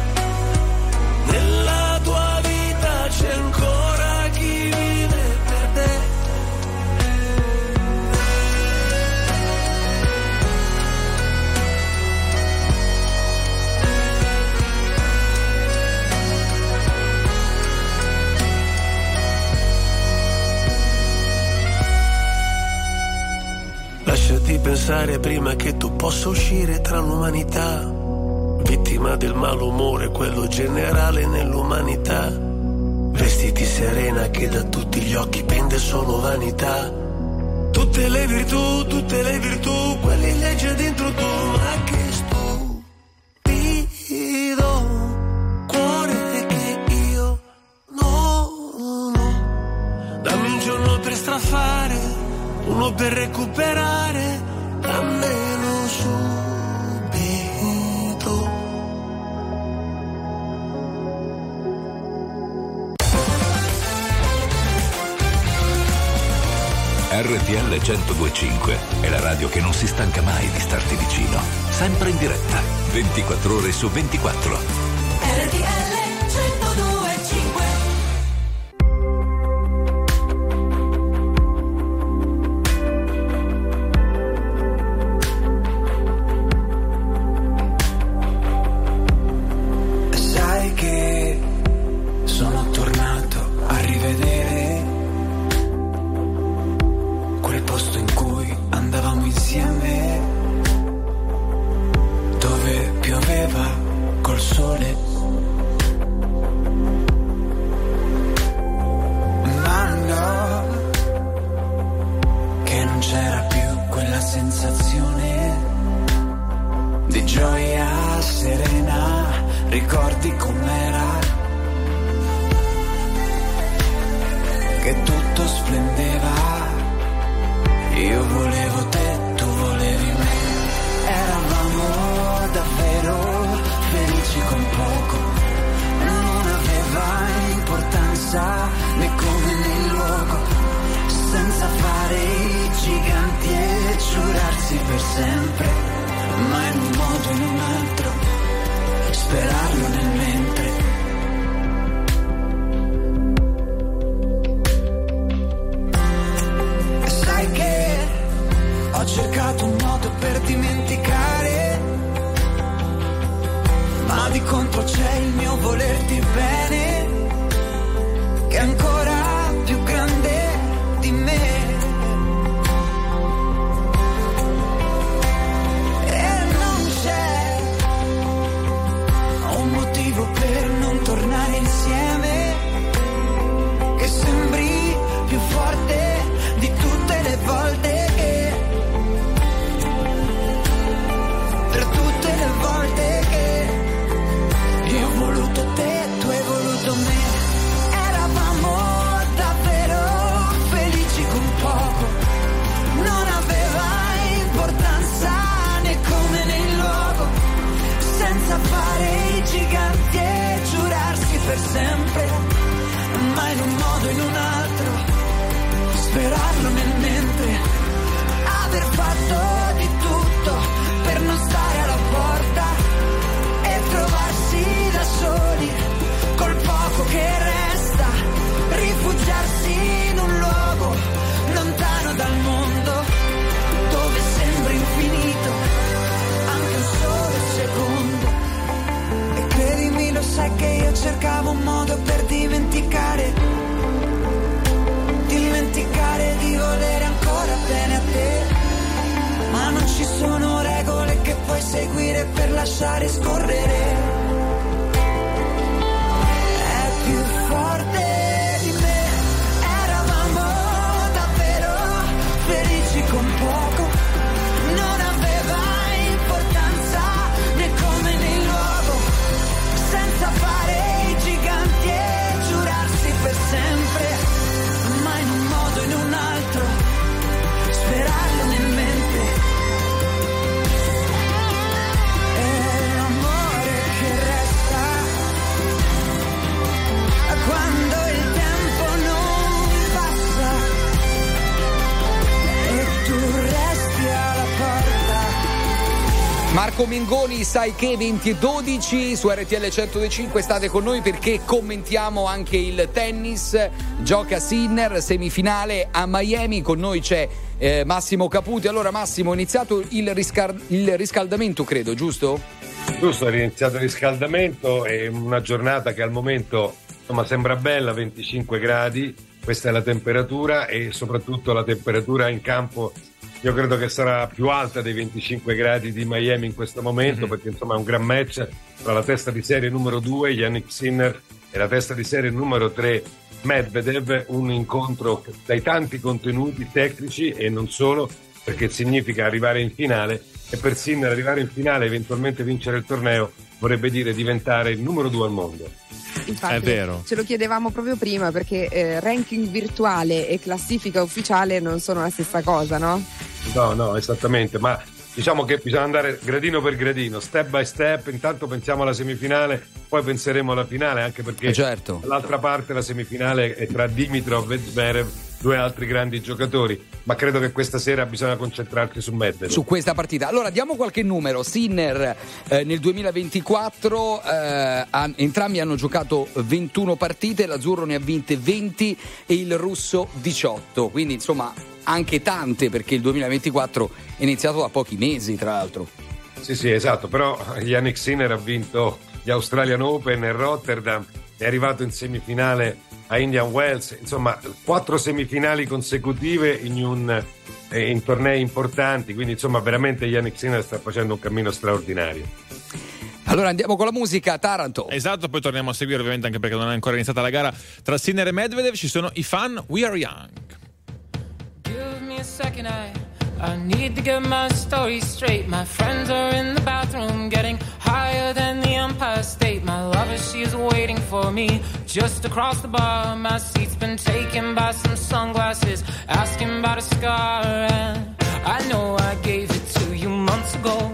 Nella tua vita c'è ancora chi vive per te. lasciati pensare prima che tu possa uscire tra l'umanità. Vittima del malumore, quello generale nell'umanità. Vestiti serena che da tutti gli occhi pende solo vanità. Tutte le virtù, tutte le virtù, quelle legge dentro tu, ma che stupido cuore che io no, no. Dammi un giorno per strafare, uno per recuperare, dammelo subito. R T L centodue e cinque è la radio che non si stanca mai di starti vicino, sempre in diretta, ventiquattro ore su ventiquattro. R T L centodue e cinque. Sai che sono tornato a rivedere quel posto in cui andavamo insieme, dove pioveva col sole, ma no, che non c'era più quella sensazione di gioia serena. Ricordi com'era, che tutto splendeva. Io volevo te, tu volevi me. Eravamo davvero felici con poco. Non aveva importanza né come né il luogo. Senza fare i giganti e giurarsi per sempre, ma in un modo o in un altro sperarlo nel mentre. Sai che ho cercato un modo per dimenticare, ma di contro c'è il mio volerti bene, che è ancora più grande di me. E non c'è un motivo per non tornare insieme, che sembri più forte di tutte le volte che, per tutte le volte che io ho voluto te, tu hai voluto me. Eravamo davvero felici con poco, non aveva importanza né come né il luogo. Senza fare i giganti e giurarsi per sempre, ma in un modo o in un altro sperarlo nel mentre. Aver fatto di tutto per non stare alla porta e trovarsi da soli col poco che resta. Rifugiarsi in un luogo lontano dal mondo, dove sembra infinito anche un solo secondo. E credimi, lo sai che io cercavo un modo per dimenticare, dimenticare di volere ancora bene a te, ma non ci sono regole che puoi seguire per lasciare scorrere. È più forte di me. Eravamo davvero felici con poco, non aveva importanza né come né il luogo. Senza fare i giganti e giurarsi per sempre, ma in un modo o in un altro sperarlo nel mentre. E l'amore che resta quando il tempo non passa e tu resti alla porta. Marco Mengoni, sai che venti e dodici su R T L centodue e cinque, state con noi perché commentiamo anche il tennis. Gioca Sinner, semifinale a Miami, con noi c'è eh, Massimo Caputi. Allora Massimo, è iniziato il, riscar- il riscaldamento, credo, giusto? Giusto, è iniziato il riscaldamento, è una giornata che al momento insomma sembra bella, venticinque gradi, questa è la temperatura, e soprattutto la temperatura in campo io credo che sarà più alta dei venticinque gradi di Miami in questo momento, mm-hmm. perché insomma è un gran match tra la testa di serie numero due, Jannik Sinner, e la testa di serie numero tre, Medvedev, un incontro dai tanti contenuti tecnici e non solo, perché significa arrivare in finale, e per Sinner arrivare in finale e eventualmente vincere il torneo vorrebbe dire diventare il numero due al mondo. Infatti, è vero. Ce lo chiedevamo proprio prima, perché eh, ranking virtuale e classifica ufficiale non sono la stessa cosa, no? No, no, esattamente, ma diciamo che bisogna andare gradino per gradino, step by step. Intanto pensiamo alla semifinale, poi penseremo alla finale, anche perché eh certo. dall'altra parte la semifinale è tra Dimitrov e Zverev, due altri grandi giocatori, ma credo che questa sera bisogna concentrarsi su Medvedev, su questa partita. Allora diamo qualche numero. Sinner eh, nel duemilaventiquattro eh, han, entrambi hanno giocato ventuno partite, l'azzurro ne ha vinte venti e il russo diciotto, quindi insomma anche tante, perché il duemilaventiquattro è iniziato da pochi mesi, tra l'altro. Sì, sì, esatto, però Jannik Sinner ha vinto gli Australian Open e Rotterdam, è arrivato in semifinale a Indian Wells, insomma quattro semifinali consecutive in, un, eh, in tornei importanti, quindi insomma veramente Jannik Sinner sta facendo un cammino straordinario. Allora andiamo con la musica, Taranto. Esatto, poi torniamo a seguire ovviamente, anche perché non è ancora iniziata la gara tra Sinner e Medvedev. Ci sono i fan We Are Young. Give me a second, I, I need to get my story straight. My friends are in the bathroom getting higher than the Empire State. My lover, she's waiting for me just across the bar. My seat's been taken by some sunglasses, asking about a scar. And I know I gave it to you months ago.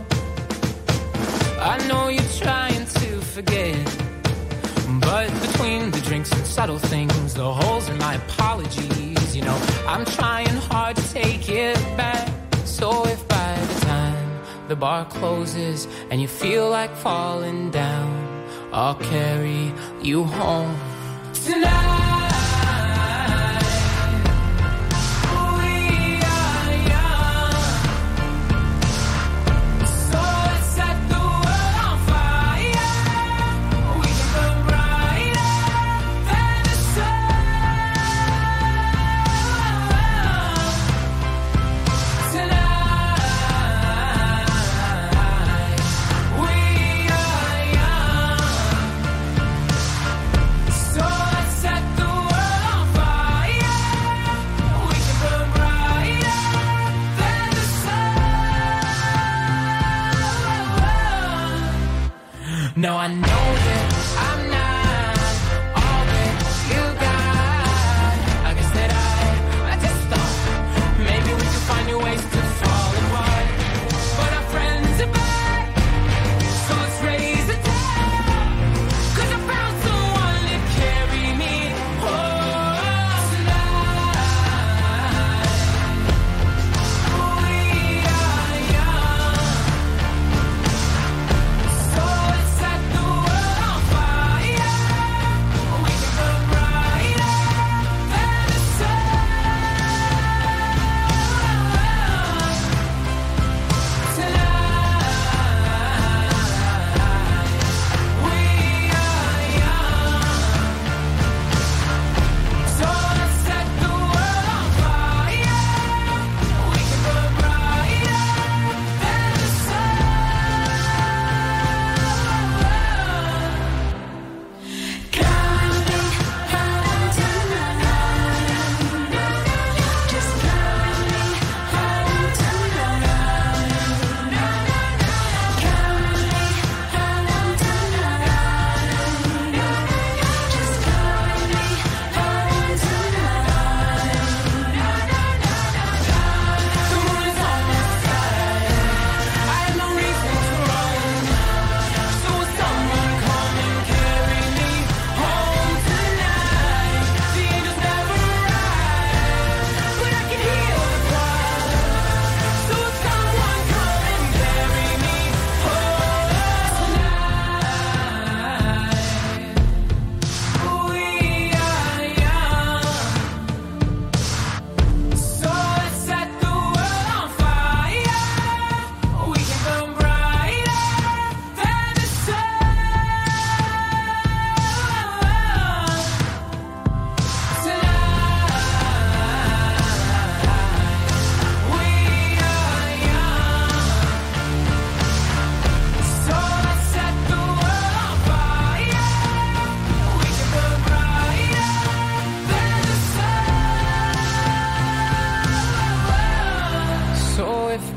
I know you're trying to forget, but between the drinks and subtle things, the holes in my apologies, you know, I'm trying hard to take it back. So if by the time the bar closes and you feel like falling down, I'll carry you home tonight. No, I know that I'm not all that you got. I guess that I, I just thought maybe we could find new ways to fall apart. But our friends are back, so let's raise the tide. 'Cause I found someone to carry me home tonight. We are young, so let's set the world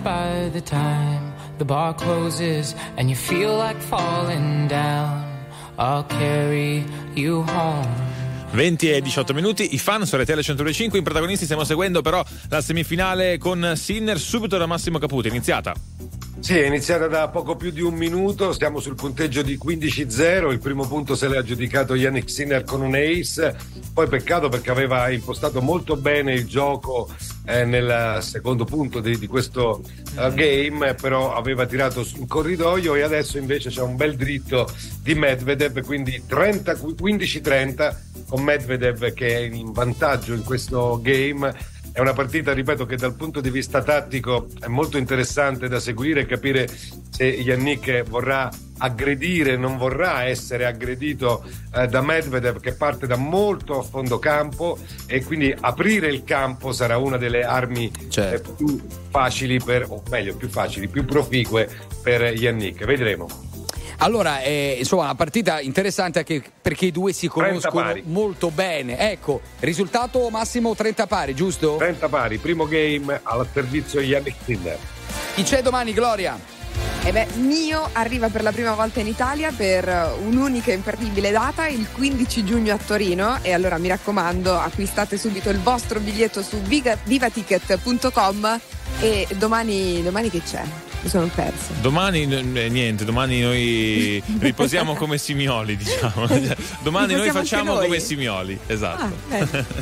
by the time the bar closes and you feel like falling down, I'll carry you home. venti e diciotto minuti, i fan su R T L centodue e cinque, in protagonisti stiamo seguendo però la semifinale con Sinner, subito da Massimo Caputo, iniziata. Sì, è iniziata da poco più di un minuto, stiamo sul punteggio di quindici a zero, il primo punto se l'ha aggiudicato Yannick Sinner con un ace, poi peccato perché aveva impostato molto bene il gioco eh, nel secondo punto di, di questo uh, game, però aveva tirato sul corridoio e adesso invece c'è un bel dritto di Medvedev, quindi trenta, quindici a trenta con Medvedev che è in vantaggio in questo game. È una partita, ripeto, che dal punto di vista tattico è molto interessante da seguire, capire se Yannick vorrà aggredire, non vorrà essere aggredito eh, da Medvedev che parte da molto a fondo campo, e quindi aprire il campo sarà una delle armi certo. eh, più facili per, o meglio più facili, più proficue per Yannick. Vedremo. Allora, eh, insomma, una partita interessante anche perché i due si conoscono molto bene. Ecco, risultato Massimo trenta pari, giusto? trenta pari, primo game al servizio Yannick Sinner. Chi c'è domani, Gloria? Eh beh, Mio arriva per la prima volta in Italia per un'unica imperdibile data, il quindici giugno a Torino, e allora mi raccomando, acquistate subito il vostro biglietto su vivaticket punto com. E domani, domani che c'è? Mi sono persa. Domani eh, niente, domani noi riposiamo come Simioli, diciamo. Domani noi facciamo noi. come Simioli, esatto. Ah,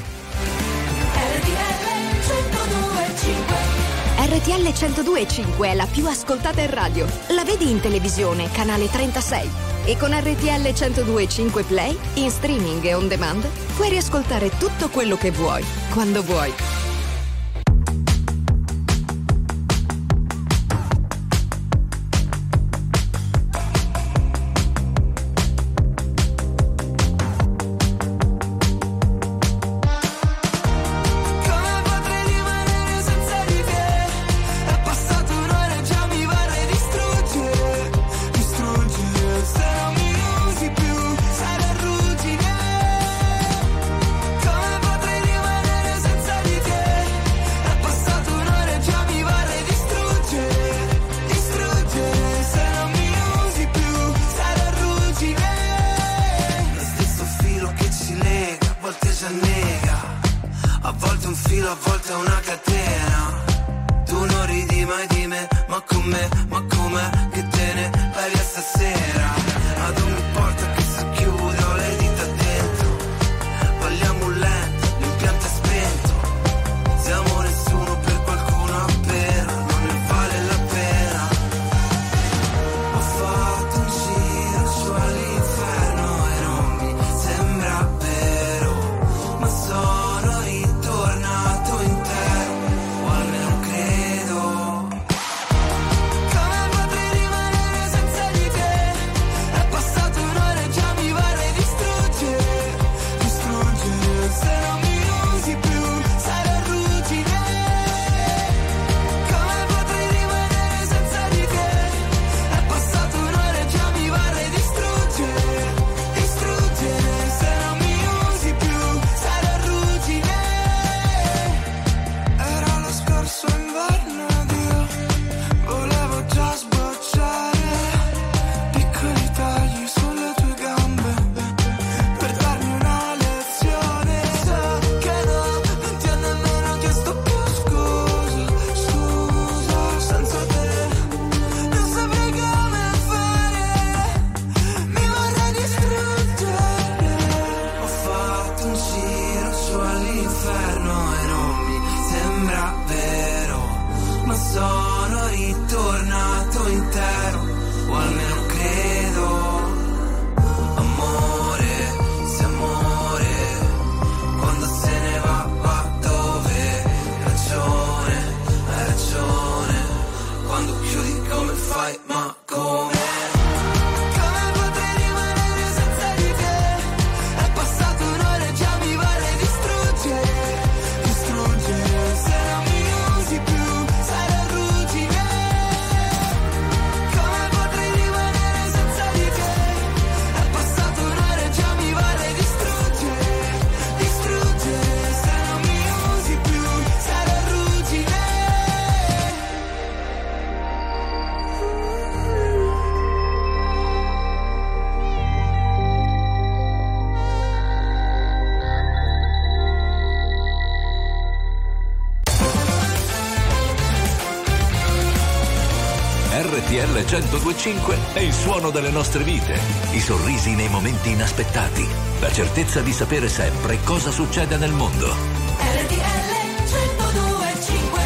R T L centodue e cinque è la più ascoltata in radio. La vedi in televisione, canale trentasei. E con R T L centodue e cinque Play, in streaming e on demand, puoi riascoltare tutto quello che vuoi, quando vuoi. R T L centodue e cinque è il suono delle nostre vite, i sorrisi nei momenti inaspettati, la certezza di sapere sempre cosa succede nel mondo. R T L centodue e cinque.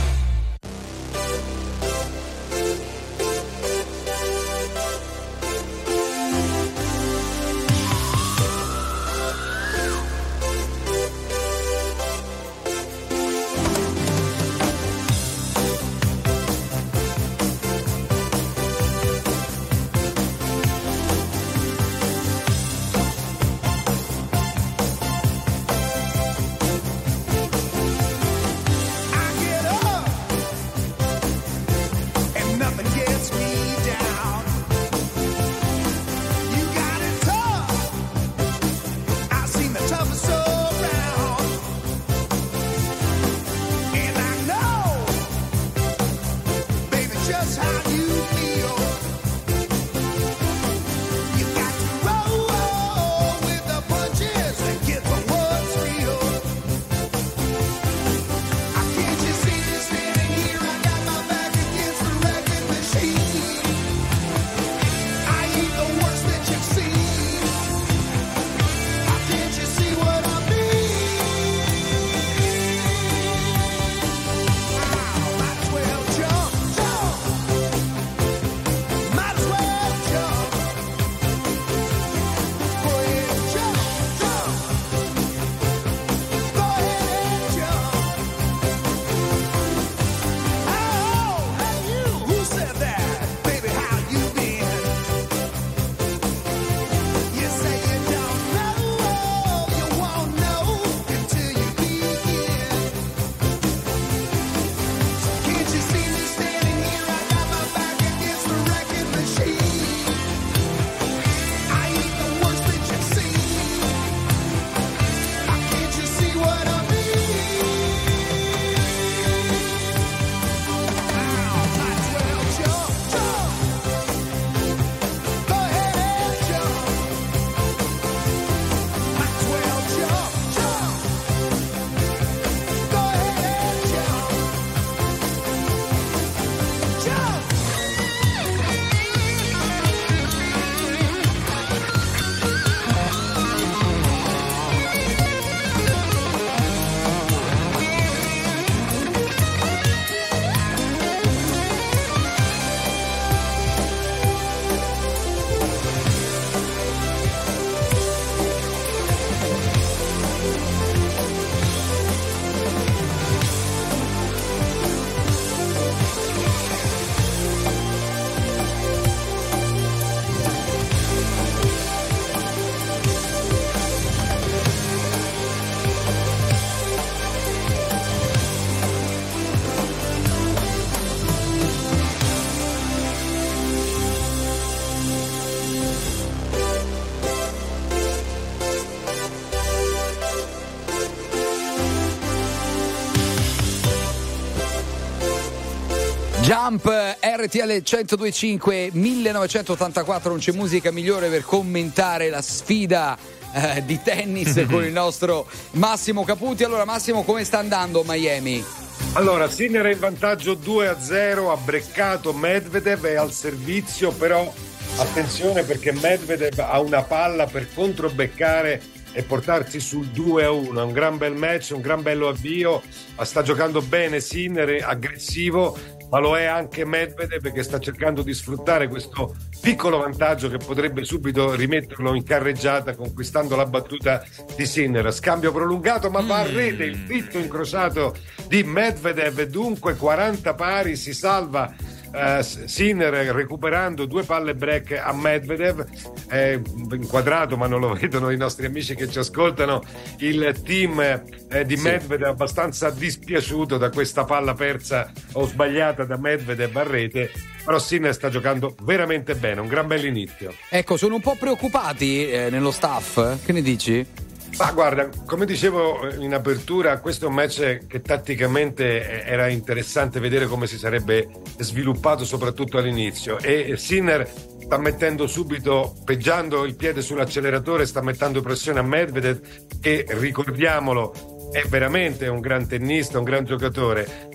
Jump, R T L centodue e cinque, millenovecentottantaquattro, non c'è musica migliore per commentare la sfida eh, di tennis con il nostro Massimo Caputi. Allora Massimo, come sta andando Miami? Allora, Sinner è in vantaggio due a zero, ha breccato Medvedev, è al servizio, però attenzione perché Medvedev ha una palla per controbeccare e portarsi sul due a uno. È un gran bel match, un gran bello avvio, sta giocando bene Sinner, è aggressivo, ma lo è anche Medvedev che sta cercando di sfruttare questo piccolo vantaggio che potrebbe subito rimetterlo in carreggiata conquistando la battuta di Sinner. Scambio prolungato, ma va a rete il fitto incrociato di Medvedev, dunque quaranta pari, si salva Uh, Sinner recuperando due palle break a Medvedev. È inquadrato, ma non lo vedono i nostri amici che ci ascoltano, il team eh, di sì. Medvedev abbastanza dispiaciuto da questa palla persa o sbagliata da Medvedev a rete, però Sinner sta giocando veramente bene, un gran bell'inizio. Ecco, sono un po' preoccupati eh, nello staff, che ne dici? Ma guarda, come dicevo in apertura, questo è un match che tatticamente era interessante vedere come si sarebbe sviluppato soprattutto all'inizio, e Sinner sta mettendo subito, peggiando il piede sull'acceleratore, sta mettendo pressione a Medvedev che, ricordiamolo, è veramente un gran tennista, un gran giocatore.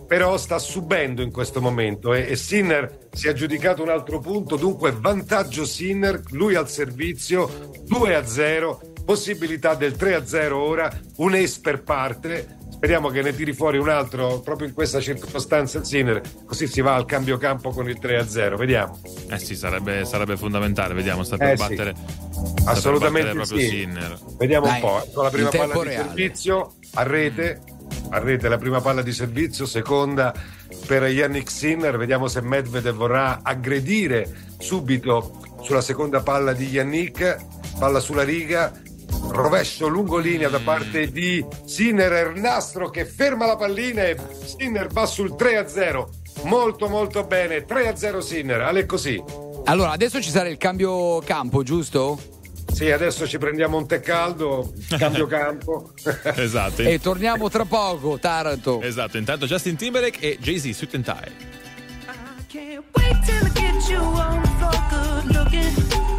però sta subendo in questo momento e, e Sinner si è aggiudicato un altro punto, dunque vantaggio Sinner, lui al servizio, due a zero, possibilità del tre a zero ora, un ace per parte. Speriamo che ne tiri fuori un altro proprio in questa circostanza il Sinner, così si va al cambio campo con il tre a zero. Vediamo. Eh sì, sarebbe, sarebbe fondamentale. Vediamo, sta per eh battere, sì. Assolutamente sta per battere proprio sì. Sinner. Vediamo Dai, un po'. Con la prima palla di reale. servizio a rete, a rete la prima palla di servizio, seconda per Yannick Sinner. Vediamo se Medvedev vorrà aggredire subito sulla seconda palla di Yannick. Palla sulla riga. Rovescio lungolinea da parte di Sinner, Ernastro che ferma la pallina e Sinner va sul tre a zero. Molto molto bene, tre a zero Sinner, Ale così. Allora, adesso ci sarà il cambio campo, giusto? Sì, adesso ci prendiamo un tè caldo, cambio campo. Esatto. E torniamo tra poco, Taranto. Esatto, intanto Justin Timberlake e Jay-Z, Suit and Tie. Can't wait till I get you on the floor, good looking.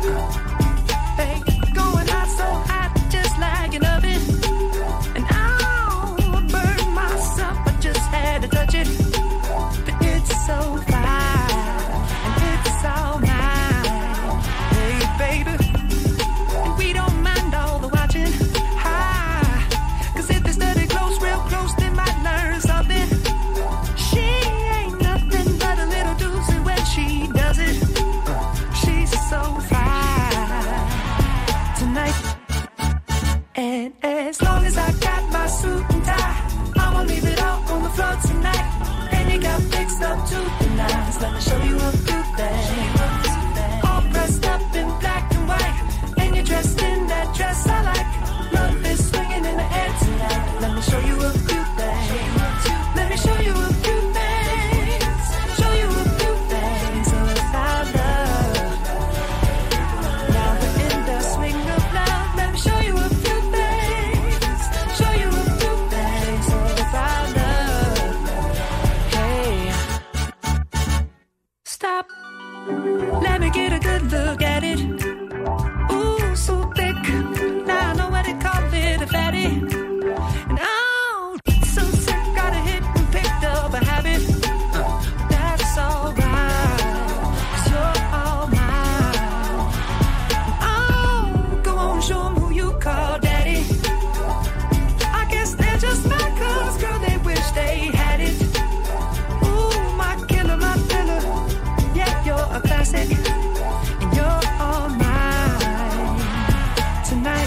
Hey, going hot, so hot, just like an oven. And I'll burn myself, I just had to touch it. But it's so fine, and it's all mine. Hey, baby, and we don't mind all the watching. Hi, cause if they study close, real close, they might learn something. She ain't nothing but a little doozy when she does it. She's so fine tonight. And as long as I got my suit and tie, I'ma leave it all on the floor tonight. And you got fixed up to the nines. Let me show you a few things. All dressed up in black and white, and you're dressed in that dress I like. Love is swinging in the air tonight. Let me show you a few things. Let me show you a few things. Show you a few things of our love. Now we're in the swing of love. Let me show you a few things. Show you a few things of our love. Hey, stop. Let me get a good look at it. Ooh, so thick. Now I know what they call it, a fatty. And oh, so sick, got a hit and picked up a habit. That's alright, 'cause you're all mine. Oh, go on, show 'em who you call daddy. I guess they're just mad 'cause, girl, they wish they had it. Ooh, my killer, my filler. Yeah, you're a classic. And you're all mine tonight.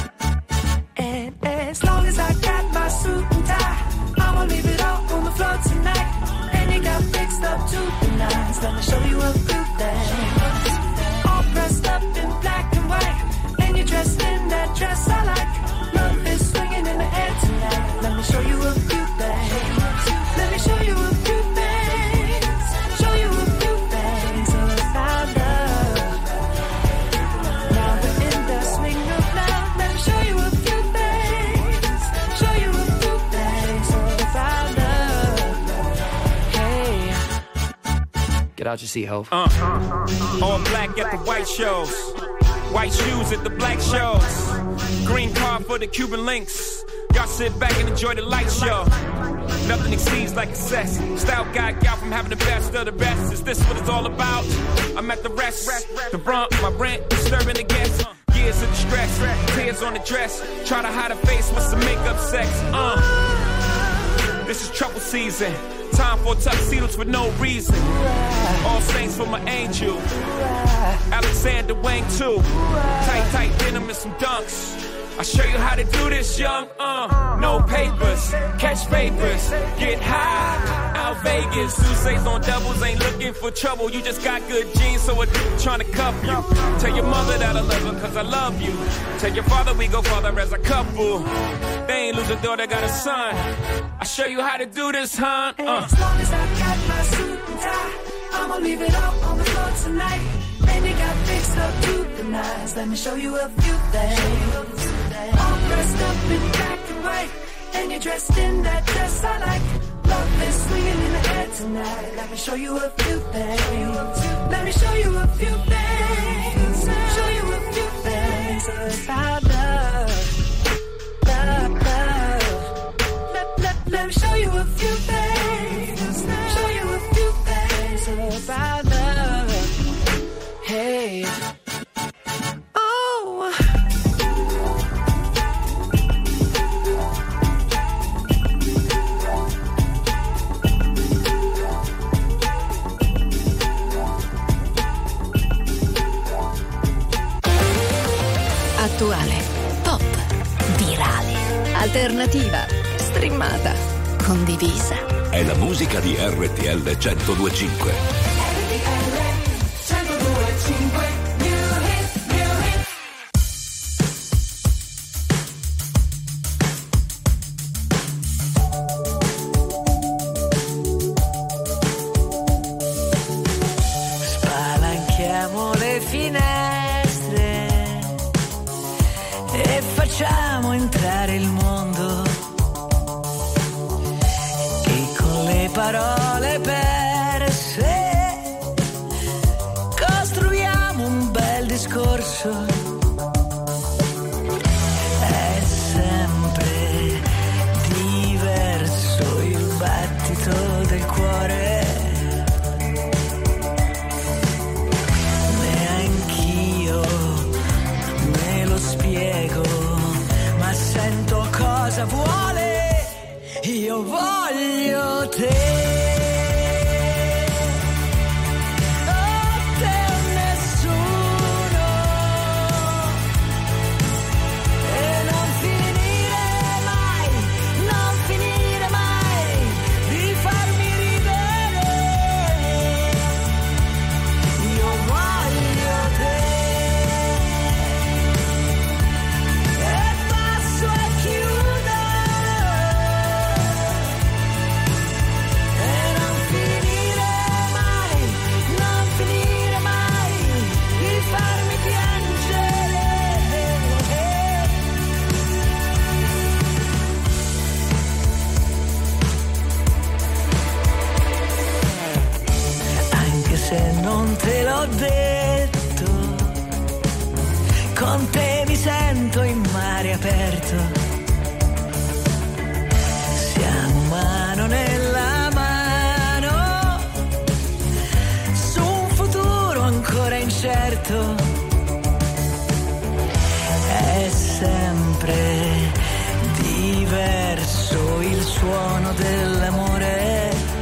And as long as I got my suit and tie, I'ma leave it all on the floor tonight. And you got fixed up to the nines. Let me show you a few things. All dressed up in black and white, and you're dressed in that dress I like. Love is swinging in the air tonight. Let me show you a few things. Let me show you a few things. Show you a few things of our love. Now we're in the swing of love. Let me show you a few things. Show you a few things of our love. Hey, Get out your seat, Hov. Uh, all black at the white shows, white shoes at the black shows, green card for the Cuban links. Y'all sit back and enjoy the light show. Nothing exceeds like excess. Style guy out from having the best of the best. Is this what it's all about? I'm at the rest. The brunt, my rent, disturbing the guests. Years of distress, tears on the dress. Try to hide a face with some makeup sex. Uh, this is trouble season. Time for tuxedos for no reason. All saints for my angel. Alexander Wang too. Tight, tight denim and some dunks. I'll show you how to do this, young. Uh, no papers, catch papers, get high. Out Vegas, Sousa's on doubles, ain't looking for trouble. You just got good genes, so a dude trying to cuff you. Tell your mother that I love her, cause I love you. Tell your father we go father as a couple. They ain't lose a daughter, got a son. I'll show you how to do this, huh? Uh. as long as I got my suit and tie, I'ma leave it all on the floor tonight. And you got fixed up to the nines. Let me show you a few things. All dressed up in black and white, and you're dressed in that dress I like. Love is swinging in the air tonight. Let me show you a few things. Let me show you a few things. Show you a few things about love, love, love. Let, let, let me show you a few things. say about love. Hey. Oh. Attuale, pop, virale, alternativa, streamata, condivisa. È la musica di R T L centodue e cinque. R T L centodue e cinque. Spalanchiamo le finestre e facciamo entrare il mondo. E con le parole perse costruiamo un bel discorso. È sempre diverso il battito del cuore. Neanch'io me lo spiego, ma sento cosa vuole. Io voglio te. Se non te l'ho detto, con te mi sento in mare aperto. Siamo mano nella mano su un futuro ancora incerto. È sempre diverso il suono dell'amore.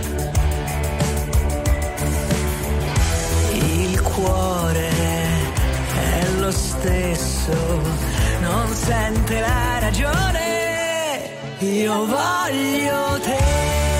Cuore è lo stesso, non sente la ragione. Io voglio te.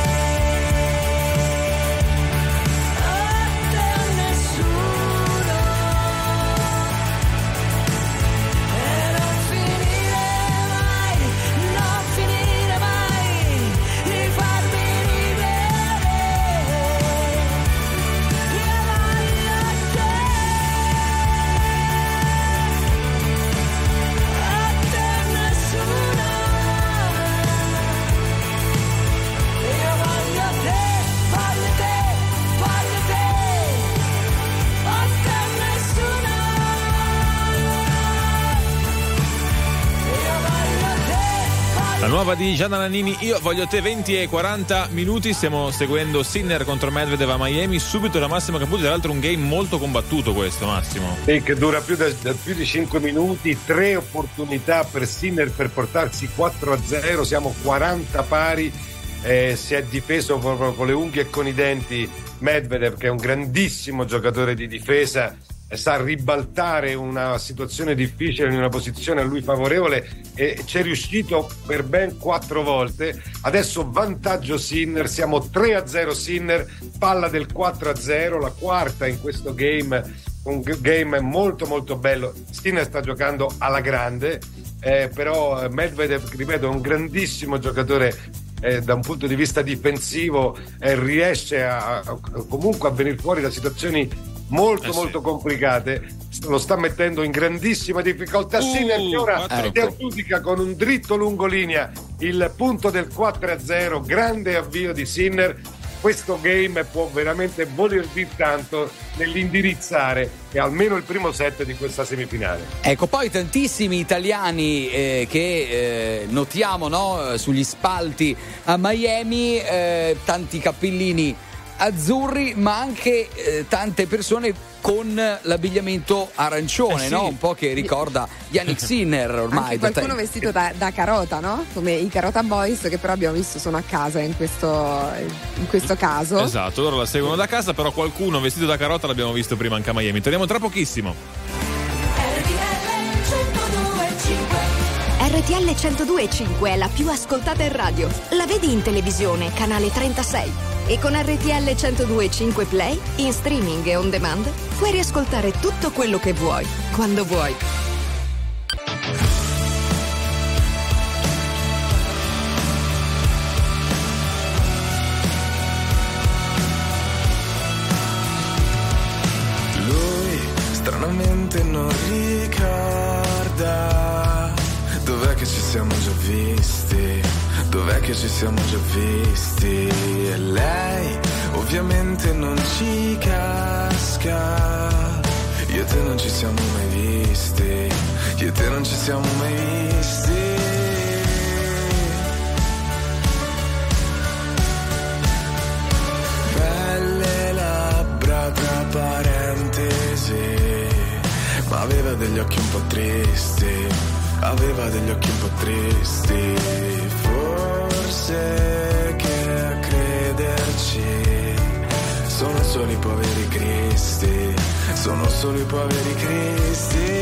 La nuova di Gianna Nannini, Io voglio te. Venti e quaranta minuti, stiamo seguendo Sinner contro Medvedev a Miami, subito da Massimo Caputo. Tra l'altro un game molto combattuto questo, Massimo. E che dura più, da, da più di cinque minuti, tre opportunità per Sinner per portarsi quattro a zero, siamo quaranta pari, eh, si è difeso proprio con le unghie e con i denti Medvedev, che è un grandissimo giocatore di difesa, sa ribaltare una situazione difficile in una posizione a lui favorevole e ci è riuscito per ben quattro volte. Adesso vantaggio Sinner, siamo tre a zero Sinner, palla del quattro a zero, la quarta in questo game, un game molto molto bello. Sinner sta giocando alla grande, eh, però Medvedev, ripeto, è un grandissimo giocatore. Eh, da un punto di vista difensivo eh, riesce a, a, comunque a venire fuori da situazioni molto eh sì. molto complicate, lo sta mettendo in grandissima difficoltà. uh, Sinner che ora si aggiudica con un dritto lungolinea il punto del quattro a zero, grande avvio di Sinner. Questo game può veramente voler dire tanto nell'indirizzare e almeno il primo set di questa semifinale. Ecco, poi tantissimi italiani eh, che eh, notiamo, no, sugli spalti a Miami, eh, tanti cappellini azzurri, ma anche eh, tante persone con l'abbigliamento arancione, Eh sì. no? Un po' che ricorda Yannick Sinner ormai. Anche da qualcuno te- vestito da, da carota, no? Come i Carota Boys, che però abbiamo visto sono a casa in questo, in questo caso. Esatto, loro la seguono da casa, però qualcuno vestito da carota l'abbiamo visto prima anche a Miami. Torniamo tra pochissimo. R T L centodue e cinque è la più ascoltata in radio. La vedi in televisione, canale trentasei. E con R T L centodue e cinque Play, in streaming e on demand, puoi riascoltare tutto quello che vuoi, quando vuoi. Lui stranamente non ricorda dov'è che ci siamo già visti, dov'è che ci siamo già visti. E lei ovviamente non ci casca. Io e te non ci siamo mai visti, io e te non ci siamo mai visti. Belle labbra tra parentesi, ma aveva degli occhi un po' tristi, aveva degli occhi un po' tristi. Forse che a crederci sono solo i poveri cristi, sono solo i poveri cristi.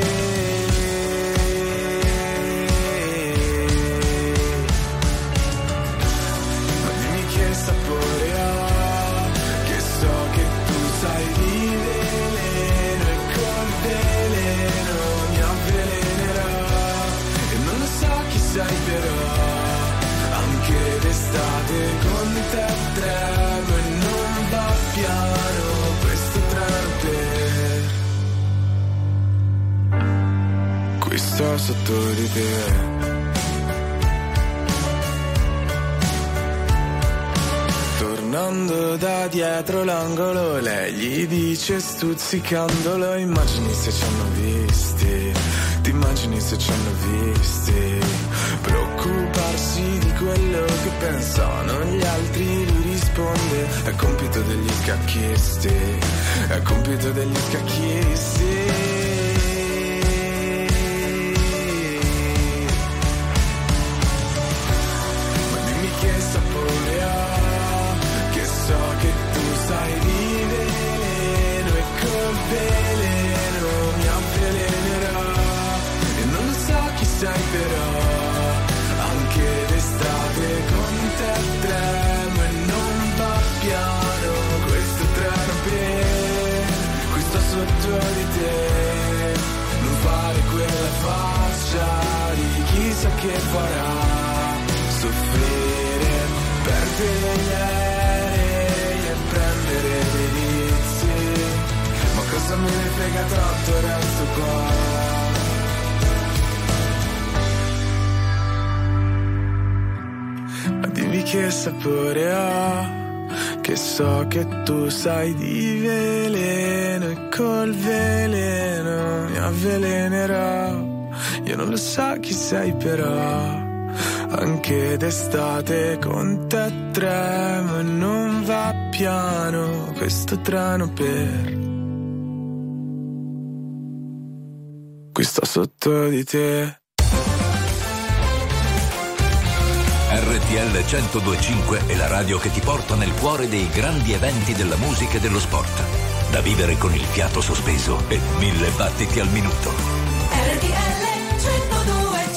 Ma dimmi che sapore ha, che so che tu sai di veleno e col veleno mi avvelenerà. E non lo so chi sei però, anche d'estate con te tremo e non va piano questo treno per qui sto sotto di te. Tornando da dietro l'angolo, lei gli dice stuzzicandolo: immagini se ci hanno visti, ti immagini se ci hanno visti. Preoccuparsi di quello che pensano gli altri, lui risponde: è compito degli scacchisti, è compito degli scacchisti. Ma dimmi che sapore ha, che so che tu sai di veleno e col veleno mi avvelenerà. E non lo so chi sei però, anche d'estate con te tremo e non va piano questo treno per qui sto sotto di te. Non fare quella faccia di chissà che farà soffrire per vedere e prendere delizie. Ma cosa me ne frega tanto, resto qua. Dimmi che sapore ha, che so che tu sai di veleno e col veleno mi avvelenerà. Io non lo so chi sei però, anche d'estate con te tremo e non va piano questo treno per qui sto sotto di te. R T L centodue e cinque è la radio che ti porta nel cuore dei grandi eventi della musica e dello sport. Da vivere con il fiato sospeso e mille battiti al minuto. R T L centodue e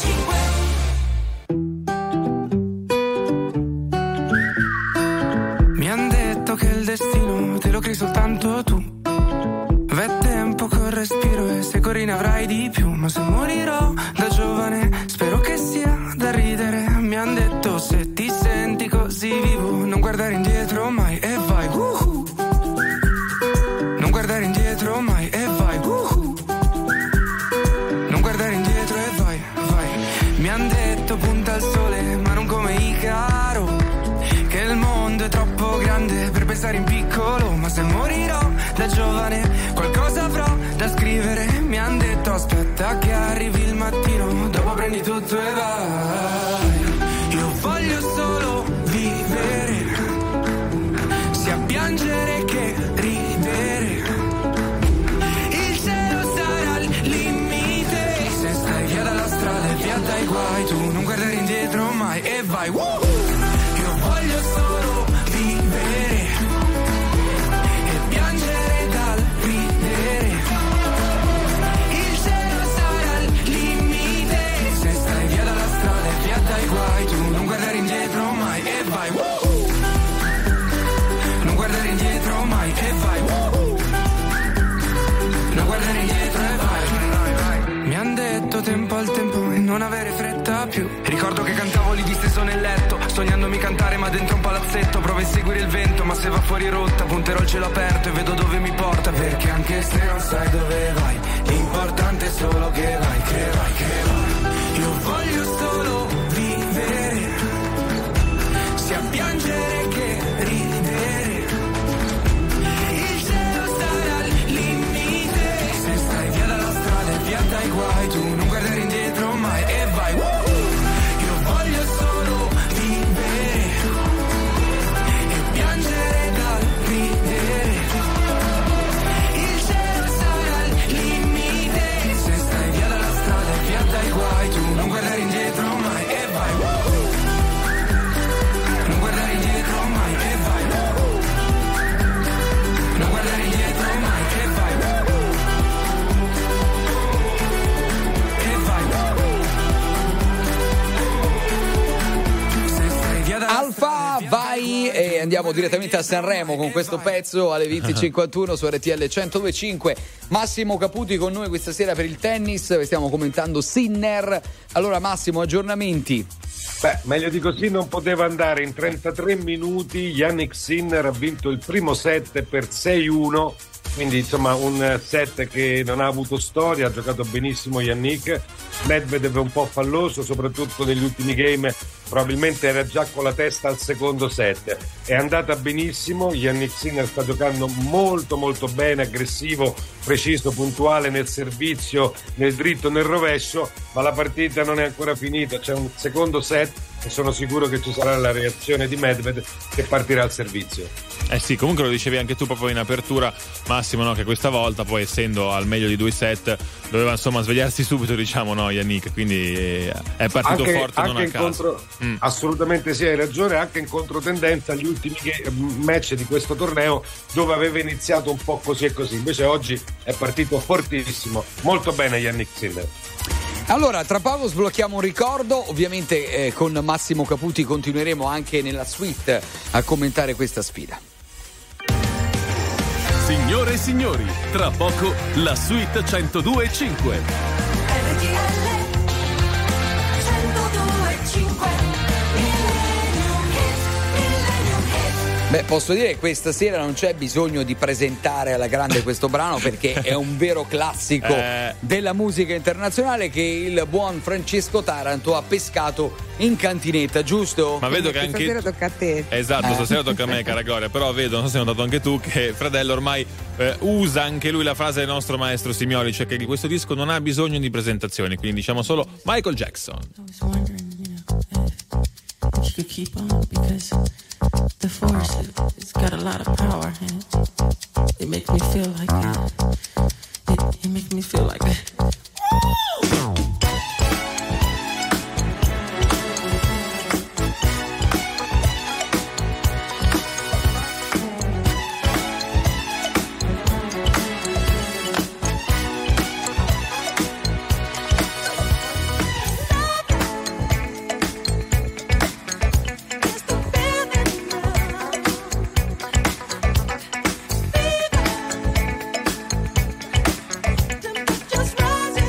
cinque. Mi han detto che il destino te lo crei soltanto tu. V'è tempo col respiro e se corri ne avrai di più. Ma se morirò da giovane spero che sia da ridere. Mi han detto se ti senti così vivo non guardare indietro mai e vai uh-huh. Non guardare indietro mai e vai uh-huh. Non guardare indietro e vai, vai. Mi han detto punta al sole ma non come Icaro, che il mondo è troppo grande per pensare in piccolo. Ma se morirò da giovane qualcosa avrò da scrivere. Mi han detto aspetta che arrivi il mattino, dopo prendi tutto e vai. Io voglio solo vivere vai. Uh! Io voglio solo vivere e piangere dal ridere. Il cielo sarà al limite. Se stai via dalla strada e via dai guai, tu non guardare indietro mai e vai. Uh! Non guardare indietro mai e vai. Uh! Non guardare indietro e vai. Mi han detto tempo al tempo e non avere fretta più. Ricordo che cantavo lì disteso nel letto, sognandomi cantare ma dentro un palazzetto. Provo a seguire il vento ma se va fuori rotta, punterò il cielo aperto e vedo dove mi porta. Perché anche se non sai dove vai, l'importante è solo che vai, che vai, che vai. Io voglio solo vivere, sia piangere che ridere. Il cielo sarà al limite. Se stai via dalla strada e via dai guai, tu non guardare indietro mai e vai. Uh! Io voglio solo vivere e piangere dal ridere. Il cielo sarà al limite. Se stai via dalla strada e via dai guai, tu non guardare indietro mai e vai. Uh! Non guardare indietro mai e vai. Uh! Non guardare indietro mai e vai. Alfa, vai e andiamo direttamente a Sanremo con questo pezzo alle venti e cinquantuno su R T L centodue e cinque. Massimo Caputi con noi questa sera per il tennis, stiamo commentando Sinner. Allora Massimo, aggiornamenti? Beh, meglio di così non poteva andare. In trentatré minuti Yannick Sinner ha vinto il primo set per sei uno, quindi insomma un set che non ha avuto storia, ha giocato benissimo Yannick. Medvedev è un po' falloso, soprattutto negli ultimi game, probabilmente era già con la testa al secondo set. È andata benissimo, Yannick Sinner sta giocando molto molto bene, aggressivo, preciso, puntuale nel servizio, nel dritto, nel rovescio, ma la partita non è ancora finita, c'è un secondo set e sono sicuro che ci sarà la reazione di Medvedev che partirà al servizio. Eh sì, comunque lo dicevi anche tu proprio in apertura, Massimo, no? Che questa volta, poi essendo al meglio di due set, doveva insomma svegliarsi subito, diciamo, no, Yannick, quindi è partito anche, forte anche non a caso. Contro, mm. Assolutamente sì, hai ragione, anche in controtendenza agli ultimi match di questo torneo, dove aveva iniziato un po' così e così, invece oggi è partito fortissimo. Molto bene Yannick Sinner. Allora, tra poco sblocchiamo un ricordo, ovviamente eh, con Massimo Caputi continueremo anche nella suite a commentare questa sfida. Signore e signori, tra poco la suite centodue e cinque. R T L centodue e cinque. Beh, posso dire che questa sera non c'è bisogno di presentare alla grande questo brano perché è un vero classico eh. della musica internazionale che il buon Francesco Taranto ha pescato in cantinetta, giusto? Ma vedo che anche stasera tocca a te. Esatto, eh. stasera tocca a me, cara Gloria, però vedo, non so se hai notato anche tu, che Fratello ormai eh, usa anche lui la frase del nostro maestro Simioli, cioè che questo disco non ha bisogno di presentazioni, quindi diciamo solo Michael Jackson. If you could keep on, because the force, it, it's got a lot of power, and it, it makes me feel like that. It, it makes me feel like that. Just rising.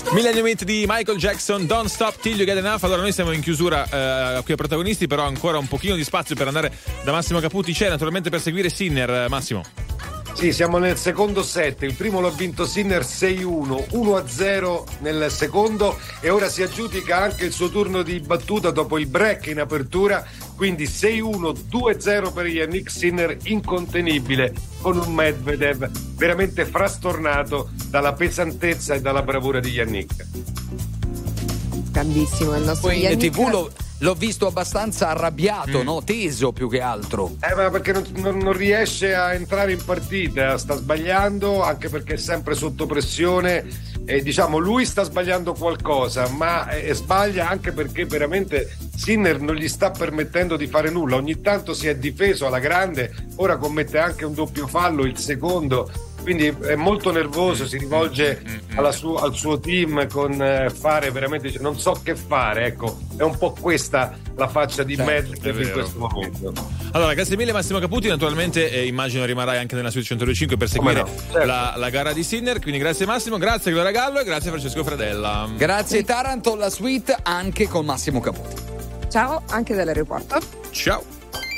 Millennium Hit di Michael Jackson, Don't Stop Till You Get Enough. Allora noi siamo in chiusura eh, qui a protagonisti, però ancora un pochino di spazio per andare da Massimo Caputi. C'è naturalmente per seguire Sinner. Massimo. Sì, siamo nel secondo set, il primo l'ha vinto Sinner sei uno, uno a zero nel secondo, e ora si aggiudica anche il suo turno di battuta dopo il break in apertura, quindi sei uno, due a zero per Yannick Sinner, incontenibile, con un Medvedev veramente frastornato dalla pesantezza e dalla bravura di Yannick. Grandissimo il nostro Poi Yannick. in tivù lo, l'ho visto abbastanza arrabbiato, mm. no? Teso più che altro. Eh, ma perché non, non, non riesce a entrare in partita, sta sbagliando, anche perché è sempre sotto pressione, e diciamo lui sta sbagliando qualcosa, ma eh, sbaglia anche perché veramente Sinner non gli sta permettendo di fare nulla. Ogni tanto si è difeso alla grande, ora commette anche un doppio fallo, il secondo, quindi è molto nervoso, si rivolge alla suo, al suo team con eh, fare veramente, dice, non so che fare, ecco, è un po' questa la faccia di Medvedev in questo momento. Allora, grazie mille Massimo Caputi, naturalmente eh, immagino rimarrai anche nella suite centodue e cinque per seguire no, certo. la, la gara di Sinner, quindi grazie Massimo, grazie Gloria Gallo e grazie Francesco Fredella. Grazie Taranto, la suite anche con Massimo Caputi. Ciao, anche dall'aeroporto. Ciao.